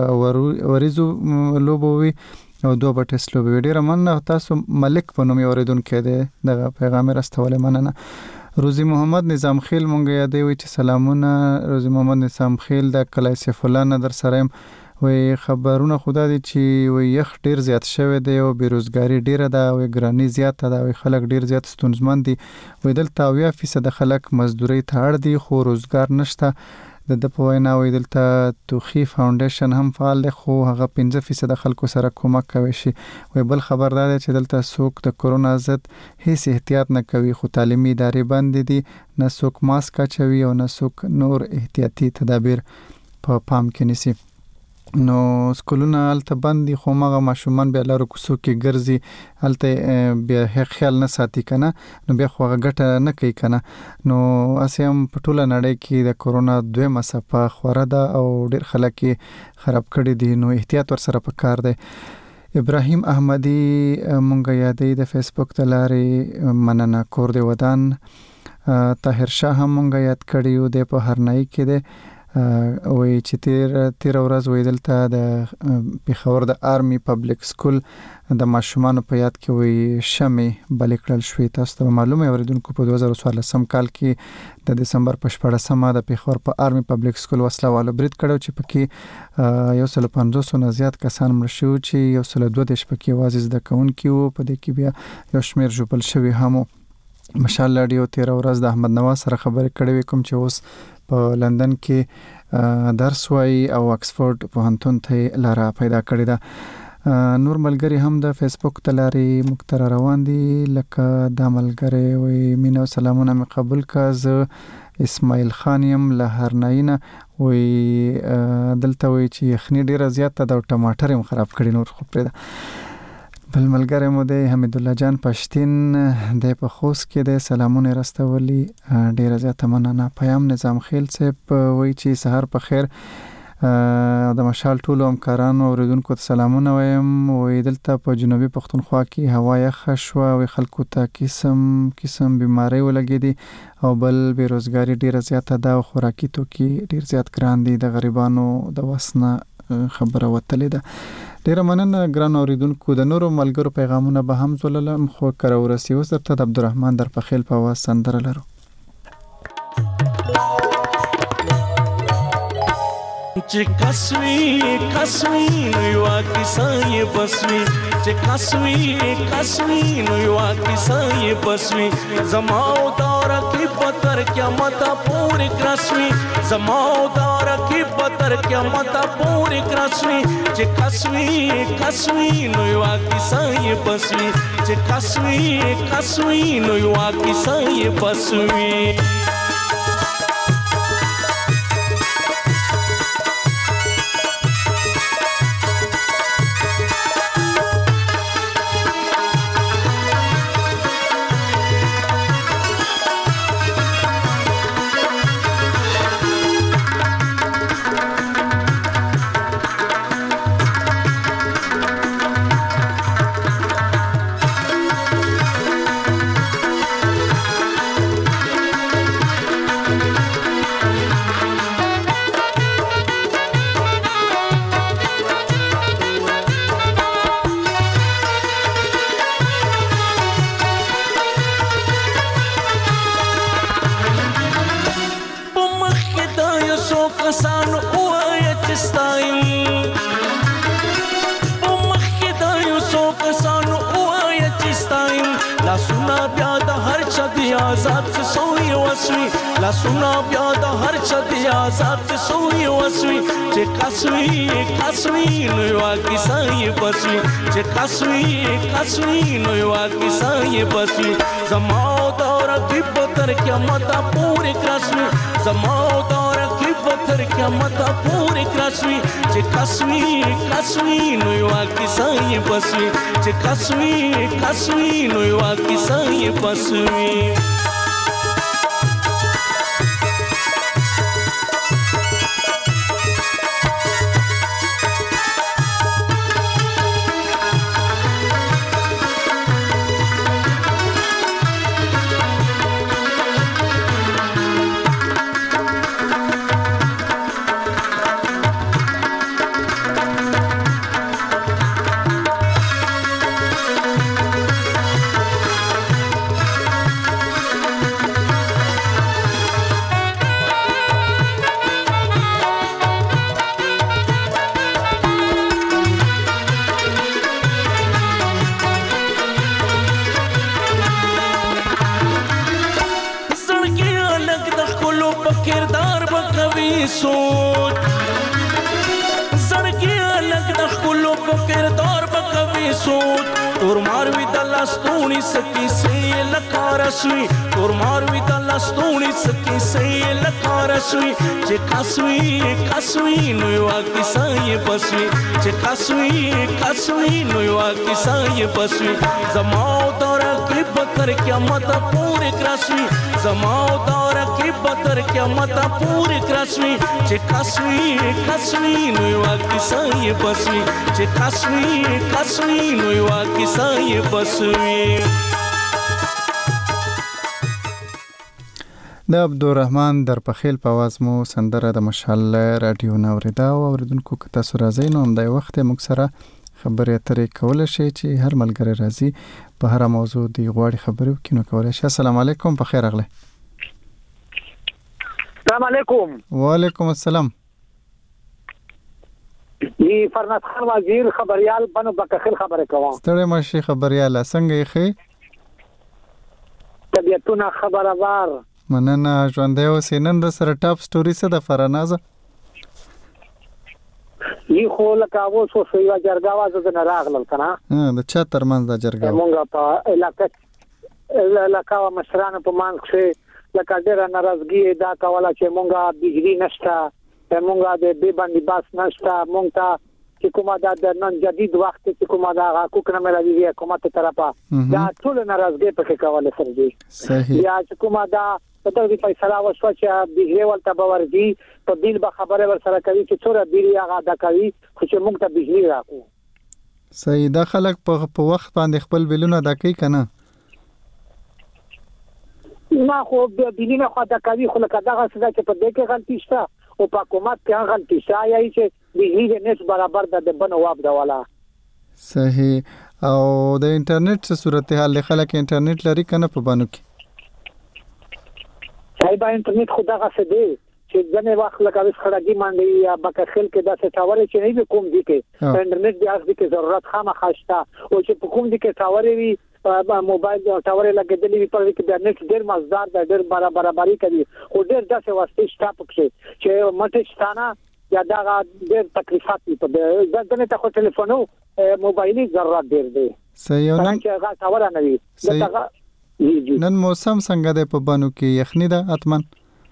وريزو لوبه وی او دوه به ټیسټ لوبه وی. ډیره مننه. تاسو ملک په نوم اوریدونکو دی دغه پیغام راستوله. مننه. روزي محمد نظام خیل مونږ یادې وی چې سلامونه. روزي محمد نظام خیل د کلای سیف الله نظر سره وی خبرونه خدا دي چې وی یخ ډیر زیات شوی دی او بیروزګاری ډیره ده او ګرانی زیاته ده او خلک ډیر زیات ستونزمن دي. وی دلته 80% خلک مزدوري ته اړ دي خو روزګار نشته. د په وینا وی دلته توخی فاونډیشن هم فعال دی خو هغه 15% خلکو سره کومک کوي شي. وی بل خبردار دی چې دلته څوک د کرونا ضد هیڅ احتیاط نه کوي خو تعلیمي ادارې بند دي نه څوک ماسک اچوي او نه څوک نور احتیاطي تدابیر په پام کې نیسي. نو سکولونه الته بندي خو مغه ماشومان به لارو کوڅو کې ګرځي الته بیا خیال نه ساتي کنه نو بیا خو غټه نه کوي کنه. نو اسیم په ټوله نړۍ کې د کرونا دوه مسافه خوره ده او ډیر خلک خراب کړي دي نو احتیاط ور سره پکار دی. ابراهیم احمدی مونږ یادې د فیسبوک تلاري مننه کور دی ودان. طاهر شاه هم مونږ یاد کړیو د په هرنای کې دی وی چې تیر ورځ وی دلته د پیښور د آرمی پبلک سکول د ماشومان په یاد کې وی شمع بل کړل شوې. تاسو ته معلومه اوریدونکو په 2014 کال کې د دسمبر په 14مه د پیښور په آرمی پبلک سکول وسله والو برید کړو چې پکې 150 نه زیات کسان مړ شو چې 102 پکې وازې زده کوونکي وو. په دې کې بیا یو شمیر ژوبل شوی هم. مشال رادیو تیر ورځ د احمد نواز سره خبرې کړې کوم چې اوس په لندن کې درس وایي او اکسفورد پوهنتون ته لاره پیدا کړې ده. نور ملګری هم د فیسبوک تلاري مختار روان دي لکه د ملګری وي مینه او سلامونه مې قبول کا. ز اسماعیل خان یم له هرناینه وی دلته وی چې یخني ډیره زیاته ده او ټماټر هم خراب کړي نور خو پرې ده. بل ملګری مو دی حمید الله جان پښتين د په خوست کې د سلامونه راستولي ډیره زیاته مننه. پیام نظام خیل صاحب وی چې سحر په خیر د مشال ټولو همکارانو اوریدونکو ته سلامونه وایم. وی دلته په جنوبي پښتونخوا کې هوا یخه شوه او خلکو ته قسم بیماری ولګېدي او بل بیروزګاری ډیره زیاته ده او خوراکي توکي ډیر زیات ګران دي. د غریبانو د وسنه خبره وتلې ده. ډیره مننه ګران اوریدونکو. د نورو ملګرو پیغامونه به هم زوللم خو کر ورسی اوس درته د عبدالرحمن در پخیل په आवाज سندره لرو. چې کسوي نو یو کیسه بسوي چې کسوي نو یو کیسه بسوي زماو دار کی پتر قیامت پورې کرسوي زماو دار کی پتر قیامت پورې کرسوي چې کسوي نو یو کیسه بسوي چې کسوي نو یو کیسه بسوي. لاسونه بیا د هر چا دی آزاد سوی وسوي چې کسوي نو یو کیسه بسوي چې کسوي نو یو کیسه بسوي زماو دور کی پتر قیامت پورې کرسوي زماو دور کی پتر قیامت پورې کرسوي چې کسوي نو یو کیسه بسوي چې کسوي نو یو کیسه بسوي. کسوي نو یو کیسه بسوي چې کسوي نو یو کیسه بسوي زماو دور کی پتر قیامت پورې کرسوي زماو دور کی پتر قیامت پورې کرسوي چې کسوي نو یو کیسه بسوي چې کسوي نو یو کیسه بسوي. د عبدالرحمن در پخیل په आवाज مو سندره د مشال رادیو نوریدا او اوریدونکو که تاسو راځئ نو همدای وخت موږ سره خبرې اترې کولای شئ چې هر ملګری راځي په هر موضوع دی غواړي خبرې وکړي نو کولای شئ. السلام علیکم په خیر اغله. السلام علیکم. وعلیکم السلام. دی فرناز خان وزیر خبريال بنو بکخل خبره کوم. ستړي ماشي خبريال څنګه یې خې؟ طبيعتونه خبردار مننه ژوندې اوسې. نن د سره ټاپ سټوري څه د فرنازه یي خو لکه اوس وو یو جرګه واز د نه راغلل کنه د چا ترمنځ د جرګه مونږه په علاقه مشرانو په مان کې لکه ډېر ناراضګي دا کوله چې مونږه بجلی نشته مونږه د بې باندې باس نشته مونږ ته چې کومه د نن جدید وخت چې کومه دا حقوق نه ملوي حکومت طرفه دا ټول ناراضګي پکې کوله سر دي صحیح یا چې کومه دا په دغه فیصله وشو چې بجلی ولته باورځي په بیل به خبره ور سره کوي چې څوره بیل هغه دا کوي خو چې مونږ ته بجلی راکو صحیح دا خلک په وخت باندې خپل بیلونه دا کوي کنه ما خو بجلی نه خو دا کوي خو لکه دغه څه چې په دې کې غلطي شته او په حکومت کې غلطي شته یا چې بجلی د نس برابر د بنواب دا والا صحیح او د انټرنیټ صورتحال خلک انټرنیټ لري کنه په بانو کې صاحب انټرنیټ خو دغه څه دی چې ځنه وخت لکه وس خړګي باندې یا بکخل کې د څه ټاور چې نه کوم دي کې انټرنیټ د اصلي کې ضرورت خامخا شته او چې په کوم دي کې ټاور وي موبایل ټاور لګېدلی وي په کې د نت ډېر مزدار د ډېر برابرۍ کوي خو ډېر داسې واسطه شته پکې چې مټ شتانه یا دا ډېر تکلیفات دي په ځنه ته خو ټلیفونو موبایلي ضرورت ډېر دی صحیح نن چې هغه ټاور نه وي نن موسم څنګه دی په بانو کې یخني ده اتمن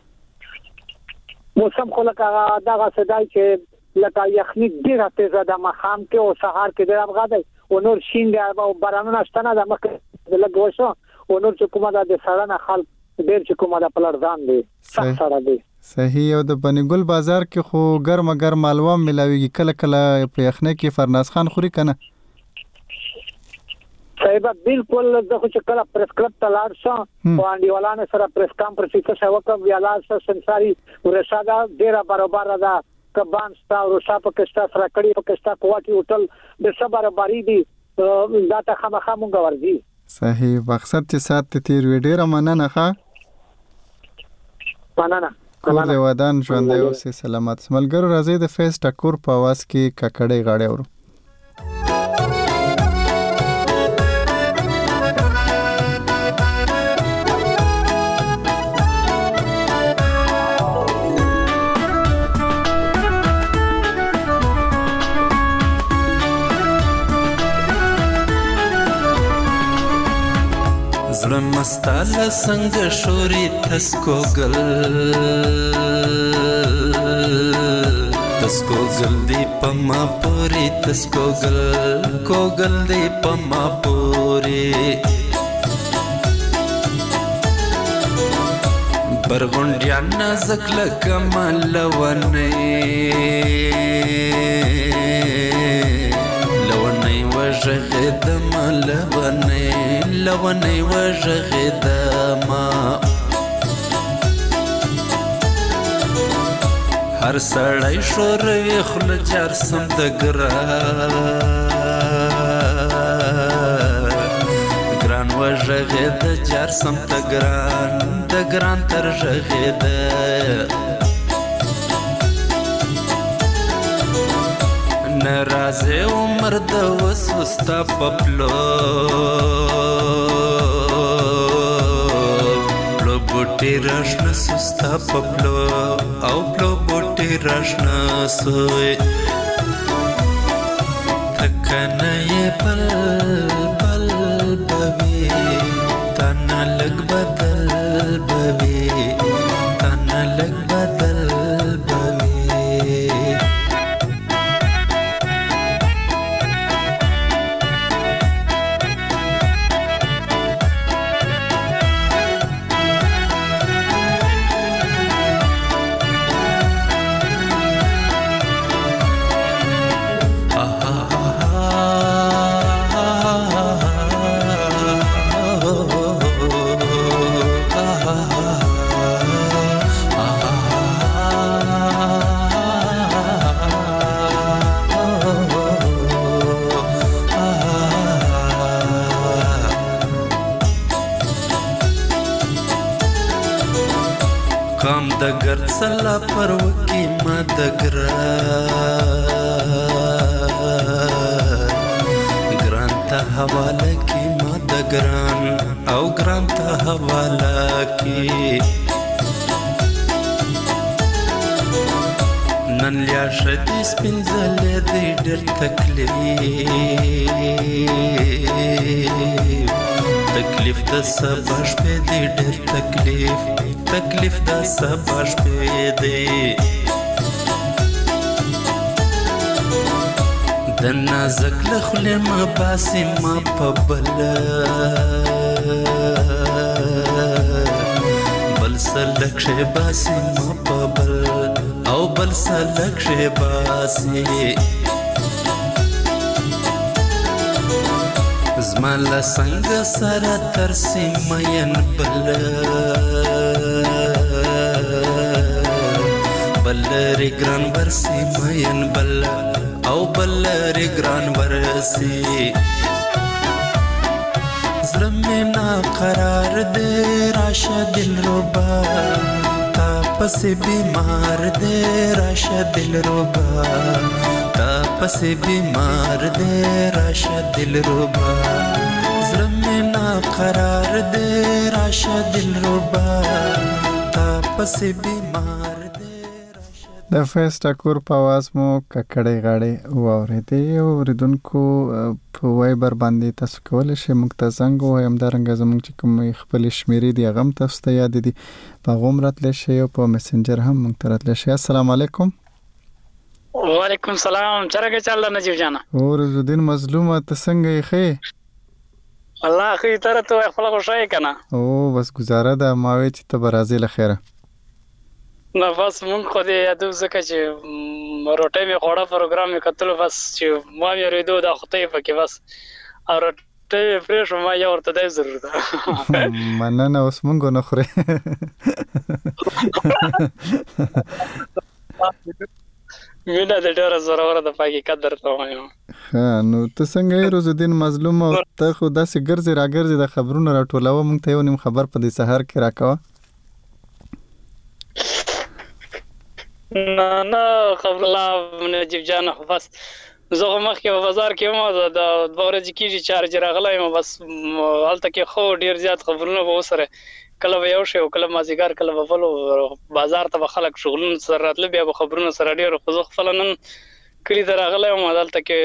موسم خو لکه دغه صداي چې لکه یخني ډیره تیزه ده مخام کې او سهار کې ډیر افغان دی او نور شین دی او بارانونه شته نه مکه لګ وشو او نور چې کومه د سړنه خلک ډیر چې کومه د پلړځان دی سره دی صحیح او د بنګل بازار کې خو ګرم مالوا ملاويږي کله کله په یخنه کې فرناس خان خوري کنه صاحب بالکل زه چې کله پریس کلب ته لاړ شم او انډیوالانو سره پریس کانفرنس کې وکم ویاله سره سنساري ورشاده ډیره برابر ده کبان ستا ورشا په کښتا سره کړي په کښتا کوټي هوټل د سبا برابرۍ دي دا ته خامخا مونږ ورځي صحیح مقصد چې سات تیر وی ډیره مننه ښه مننه کور دې ودان ژوندې اوسې سلامت ملګرو راځي د فیس ټکور په आवाज کې ککړې غاړې ورو زړه مستاله څنګه شوري تسکوګل دی پما پوری تسکوګل کوګل دی پما پوری برغونډیا نازک لکمل ونی وژغدم لونی وژغدم هر سړی شوروي خل جار سم د ګران وژغد جار سم د ګران تر ژغد نرازه عمر د وسوستا پپلو پلو بوټي راشنه سستا پپلو او پلو بوټي راشنه سوی تکنه بل بل بوي تنه لګ بدل بوي تنه لګ بدل دگر سلا پر وکی ما گران تا حواله کی ما دگران او گران تا حواله کی نن لیا شدی سپینزل دی ډیر تکلیف د سبا شپې دی ډیر تکلیف تکلیف دا سبا شپې دی د نازک له خولې مه باسې ما په بله بل څه لږ شی باسې ما په بل او بل څه لږ شی باسې زما له څنګه سره ترسي مین بله بل لرې ګران ورسي مین بله او بل لرې ګران ورسي زړه مې ناقرار دی راشه دلربا تا پسې بیمار دی راشه دلربا تا پسې بیمار دی راشه دلربا زړه مې ناقرار دی راشه دلربا تا پسې بیمار د فیس ټاکور په आवाज مو ککړې غاړې واورېدې او ریدونکو په وایبر باندې تاسو کولای شئ موږ ته زنګ ووایم همدارنګه زموږ چې کوم خپل شمیرې دي هغه هم تاسو ته یاد دي په هغه هم راتلی شئ او په مسنجر هم موږ ته راتلی شئ. السلام علیکم. وعلیکم السلام. څنګه چل ده نجیب جانا؟ عزالدین مظلومه ته څنګه یې ښې؟ الله خیر تر ته خپل خوشاله کنه او بس گزاره ده ما وی چې ته به راځې له خیره. نو بس مونږ خو دې یادو ځکه چې روټۍ مې خوړه پروګرام مې کتلو بس چې ما مې ریدو دا خطې پکې بس او روټۍ فرېش ما یې ورته دی ضرور ده مننه اوس مونږ نه خورې مینه د ډېره زوروره د پاکي قدر ته وایم. ها نو ته څنګه یې روزالدین مظلوم ته خو داسې ګرځې راګرځې د خبرونو راټولوه مونږ ته یو نیم خبر په دې سهار کې راکوه. نه خبر الله نجیب جان خو بس زه مخکې په بازار کې وم د 2 ورځې کېږي چارج راغلی یم بس هلته کې خو ډېر زیات خبرونه به وسره کله به یو شی او کله مازدیګر کله به بل بازار ته به خلک شغلونه سره راتله بیا به خبرونه سره ډېر خو زه خپله نن کلي ته راغلی یم هلته کې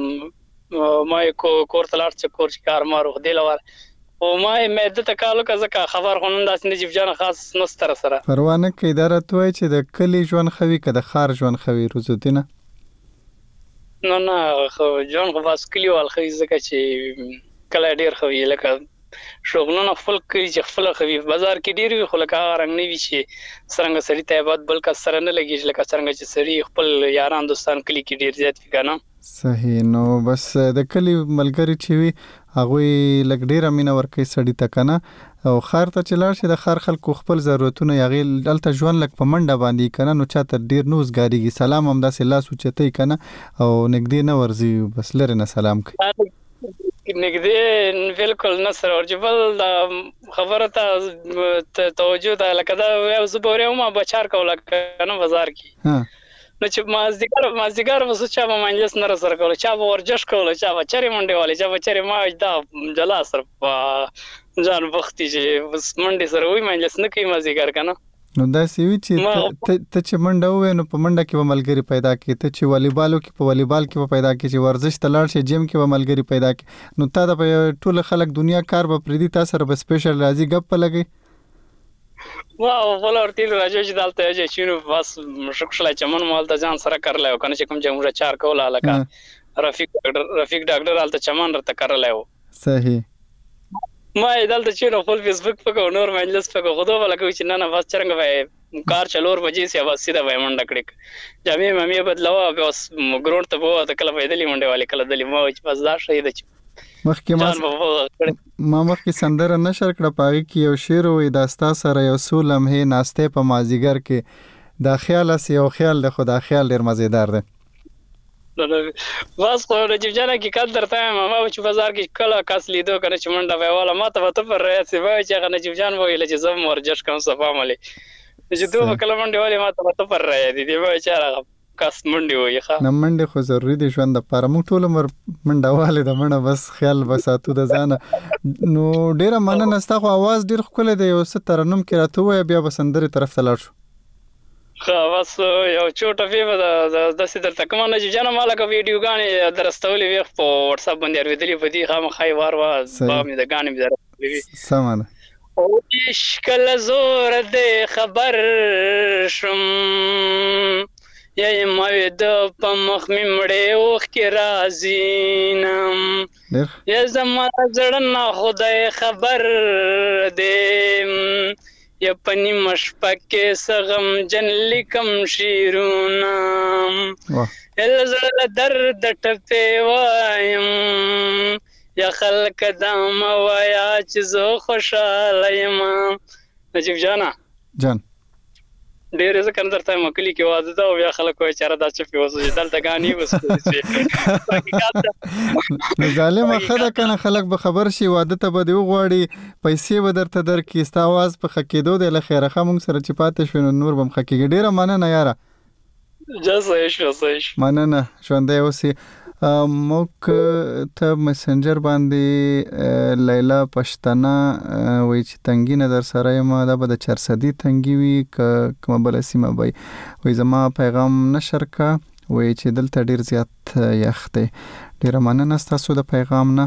ما یې کور ته لاړ چې کور چې کار مارو خو دې لپاره او ما یې د تکالو کزه خبر خو نن داسې نجیب جان خاص نستر سره پروا نه کوي دا راته وایي چې د کلي ژوند خوي که د ښار ژوند خوي روزالدینه؟ نه خو ژوند خو بس کلیوال خوي ځکه چې کله ډېر خوي لکه شغلونه خپل کوي چې خپل خوي بازار کې ډېر وي خو لکه هغه رنګ نه وي چې څرنګه سړي ته بعد بل کس سره نه لګېږي لکه څرنګه چې سړي خپل یاران دوستان کلي کې ډېر زیات وي که نه. صحیح. نو بس د کلي ملګري چې وي هغوی لږ ډېره مینه ورکوي سړي ته که نه او ښار ته چې لاړ شي د ښار خلکو خپل ضرورتونه هغې هلته ژوند لږ په منډه باندې که نه نو چاته ډېر نه اوزګارېږي سلام هم داسې لاس اوچتوي که نه او نږدې نه ورځي بس لرې نه سلام کوي. نږدې بالکل نه سره ورځي بل دا خبره ته توجه ده لکه دا یو زه به وریم ما بچار کوله که نه بازار کې نو چې مازدیګر به زه چا به مجلس نه راسره کوله چا به ورزش کوله چا به چرې منډې والې چا به چرې ما دا جلا سره په ځان بختي چې بس منډې سره وي مجلس نه کوي مازدیګر که نه نو داسې وي چې ته چې منډه ووایې نو په منډه کې به ملګري پیدا کړي ته چې والیبال وکړي په والیبال کې به پیدا کړي چې ورزش ته لاړ شي جیم کې به ملګري پیدا کړي نو تا د ټوله خلک دنیا کار به پرېږدي تا سره به سپیشل راځي ګپ په لګوي واو بله ورته ویل راځئ چې دلته یو ځای چینو بس مشک شلی چمن مو هلته ځان سره کرلی و که نه چې کوم ځای موږ چار کوله هلکه رفیق ډاکټر هلته چمن راته کرلی و. صحیح. ما یې دلته چینو خپل فیسبوک پکې او نور مجلس پکې خو دوه به لکه چې نه بس څرنګه به کار 4 بجې سي بس سیده به یې منډه کړې جامې مامې بدلوه بیا اوس ګراونډ ته به ووته کله به یې دلې منډې والې کله دلې ما وایي چې بس دا ښه ده چې ما مخکې سندره نشر کړه په هغې کې یو شعر وایي دا ستا سره یو څو لمحې ناستې په مازدیګر کې دا خیال هسې یو خیال دی خو دا خیال ډېر مزېدار دی. بس خو نجیب جان حقیقت درته وایم ما به چې بازار کې کله کس لیدو که نه چې منډه به یې واله ما ته به ته پر رایت سي به وایي چې هغه نجیب جان به ویله چې زه هم ورزش کوم صفا ملې چې دوی به کله منډې والې ما ته به ته پر رایت دي به وایي چې هغه کس منډې وایي ښه نه منډې خو ضروري دي ژوند دپاره موږ ټول عمر منډه والې د منډه بس خیال به ساتو د ځانه. نو ډېره مننه ستا خو اواز ډېر ښکلی دی یو څه ترنم کې راته ووایه بیا به سندرې طرف ته لاړ شو. ښه بس یو څو ټپې به داسې درته کومه نجیب جانه ما لکه ویډیوګانې درستولې وې په وټساپ باندې اورېدلې په دې خامخا یې وار به مې د ګانې مې درستولې وې سمه ده او اشکل زور دې خبر شم یا مې د پمخ مړې اوخ کې رازینم یا زما زړه خدای خبر دې یا پنی مشپکه سغم جن لیکم شیرونا ال زړه درد ټپه وایم یا خلک دام وایا چې زه خوشاله یم نجیب جان ډېر ځکه درته مکلی کې واده دا او بیا خلک وایي چې را دا چې په وسه دلته غاني وسه ظالم خدای کنه خلک به خبر شي واده ته به دی غواړي پیسې به درته درکې ستا आवाज په خکېدو د لخيره خمون سره چې پاتې شونه نور بم خکېږي ډیره مننه یاره جزایش مننه ژوندې اوسې موږ ته میسنجر باندې لیلا پښتنه وای چې تنګي نظر سره ما دا به د 400 تنګي وي کوم بل سیمه وای زما پیغام نشر کا وای چې دلته ډیر زیات یخته ډیر مننه تاسو د پیغام نه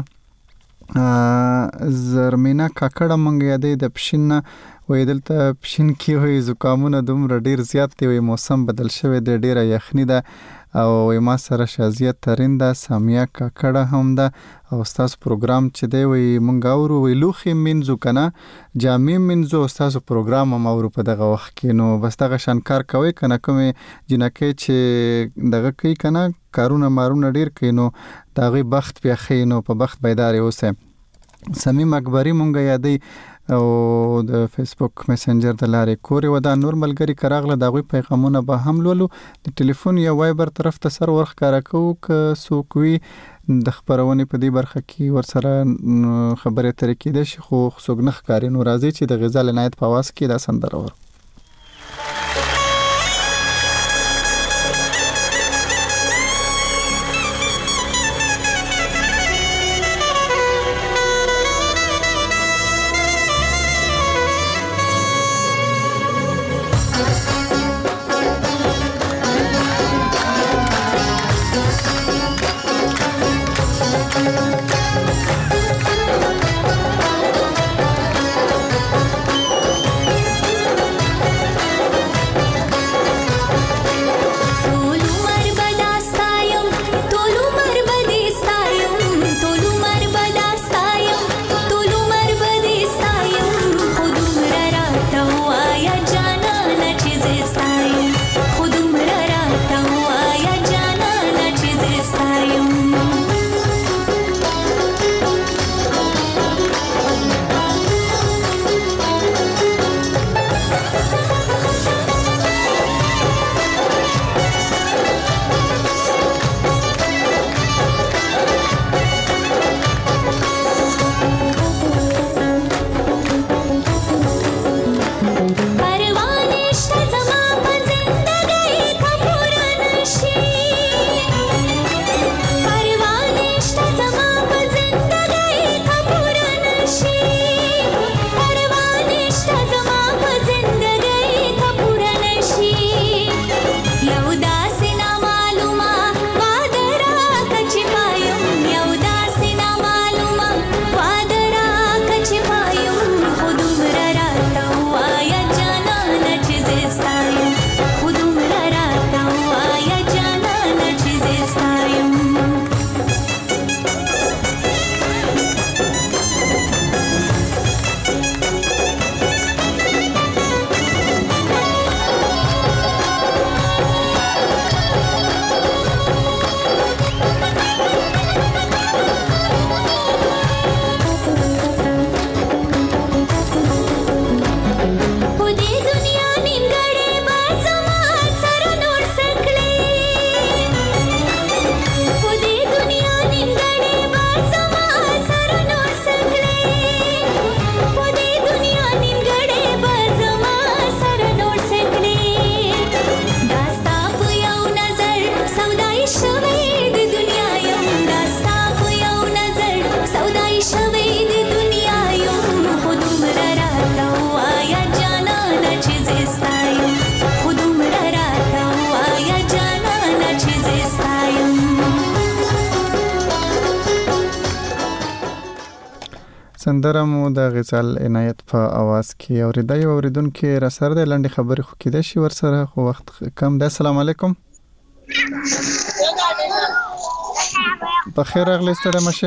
زرمینا کاکړه مونږ یادې د پښین وای دلته پښین کې وای زکامونه دومره ډیر زیات دی وای موسم بدل شوی دی ډیره یخنی ده او ما سره شازیه ترنده سامیه کاکړه هم ده او تاسو پروګرام چې دی وای مونږ اورو وای لوخي منځو کنه جامع منځو تاسو پروګرام هم اورو په دغه وخت کې نو بس دغه شانکار کوي کنه کومه جنکه چې دغه کوي کنه کارونه مارونه ډیر کینو دغه بخت بیا خینو په بخت بیدار اوسه سمیم اکبری مونږ یادې او د فیسبوک میسنجر د لارې کورې ودا نور ملګری کراغله دغه پیغامونه به هم لولو د ټلیفون یا وایبر طرف ته سر ورخ کارا کو ک سوکوي د خبرونه په دې برخه کې ورسره خبره ترې کې د شخو سوګنخ کاری نو راځي چې د غزل عنایت په واس کې دا سندره ور سندره مو د غزل عنایت په आवाज کې اوریدای اوریدونکو را سره د لنډ خبرې خو کېده شي ور سره خو وخت کم ده. السلام علیکم. بخیر راغلی ستړی مشه.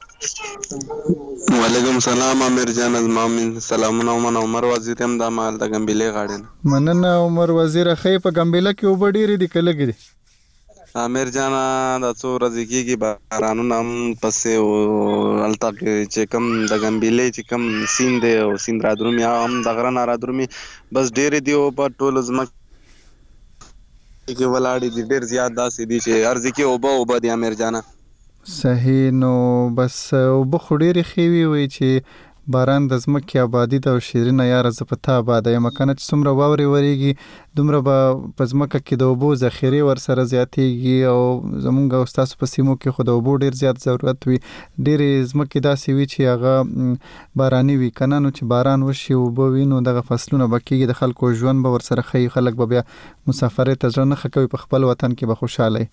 وعلیکم السلام امیر جان از مامین سلامونه من عمر وزیر هم د مال د ګمبلې غاړې. مننه عمر وزیر خې په ګمبله کې وبډيري د کلګې دي. امیر جان د څو ورځې کېږي بارانونه هم پسې او الته چې کم د ګمبلې چې کم سیند دی او سیند را درومي هم د غره نه را درومي بس ډېرې دی او په ټول ځمکه کې ولاړې دي ډېر زیات داسې دي چې ارزي کې اوبه دي امیر جان. صحیح. نو بس وبخډيري خوي وي چې باران د ځمکې آبادی د شیرینه یار ز پتا آباد یم کنه چې څومره واوري وریږي دومره به په ځمکه کې د اوبو ذخیره ور سره زیاتېږي او زمونږ استاد په سیمو کې خو د اوبو ډیر زیات ضرورت وي. ډیر ځمکې داسې وي چې هغه باراني وي کنه نو چې باران وشي او به وینو دغه فصلونه بکیږي د خلکو ژوند به ور سره خي خلک به بیا مسافرې ته ځنه خکوي په خپل وطن کې به خوشاله.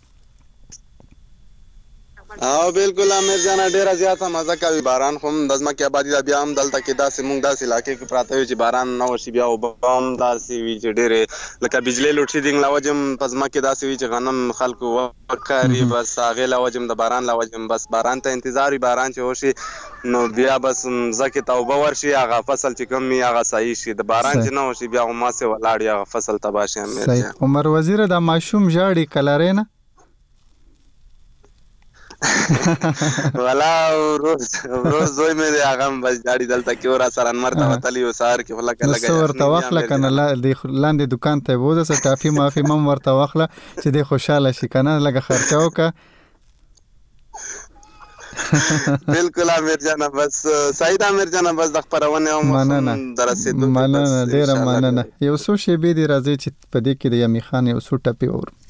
او بالکل امیر جان ډیره زیاته مزه کوي باران خو د ځمکې آبادی دا بیا هم دلته کې داسې مونږ داسې علاقې کې پراته وي چې باران نه وشي بیا هم داسې وي چې ډېرې لکه بجلی لوډ شیډینګ له وجه په ځمکې داسې وي چې غنم خلکو وکاري بس هغې له وجه د باران له وجه بس باران ته انتظار وي باران چې وشي نو بیا بس ځمکې ته اوبه ورشي هغه فصل چې کم وي هغه صحیح شي د باران چې نه وشي بیا هماسې ولاړ هغه فصل تباه شي. صحیح. عمر وزیر د ماشوم ژاړي کلارې نه ولا روز زوی مې دی هغه بس جاړي دلته کې ورا سره انمر ته وتلی و سار کې ولکه لګا ورته واخله کنه لاندې دکان ته بوزه سره ټافي مافي مم ورته واخله چې دی خوشاله شي کنه لګه خرچه وکا. بالکل امیر جان بس سعید امیر جان بس د خبرونه هم درسېدو مننه ډیره مننه. یو څو شی به دی راځي چې په دې کې د یمی خان یو څو ټپی ور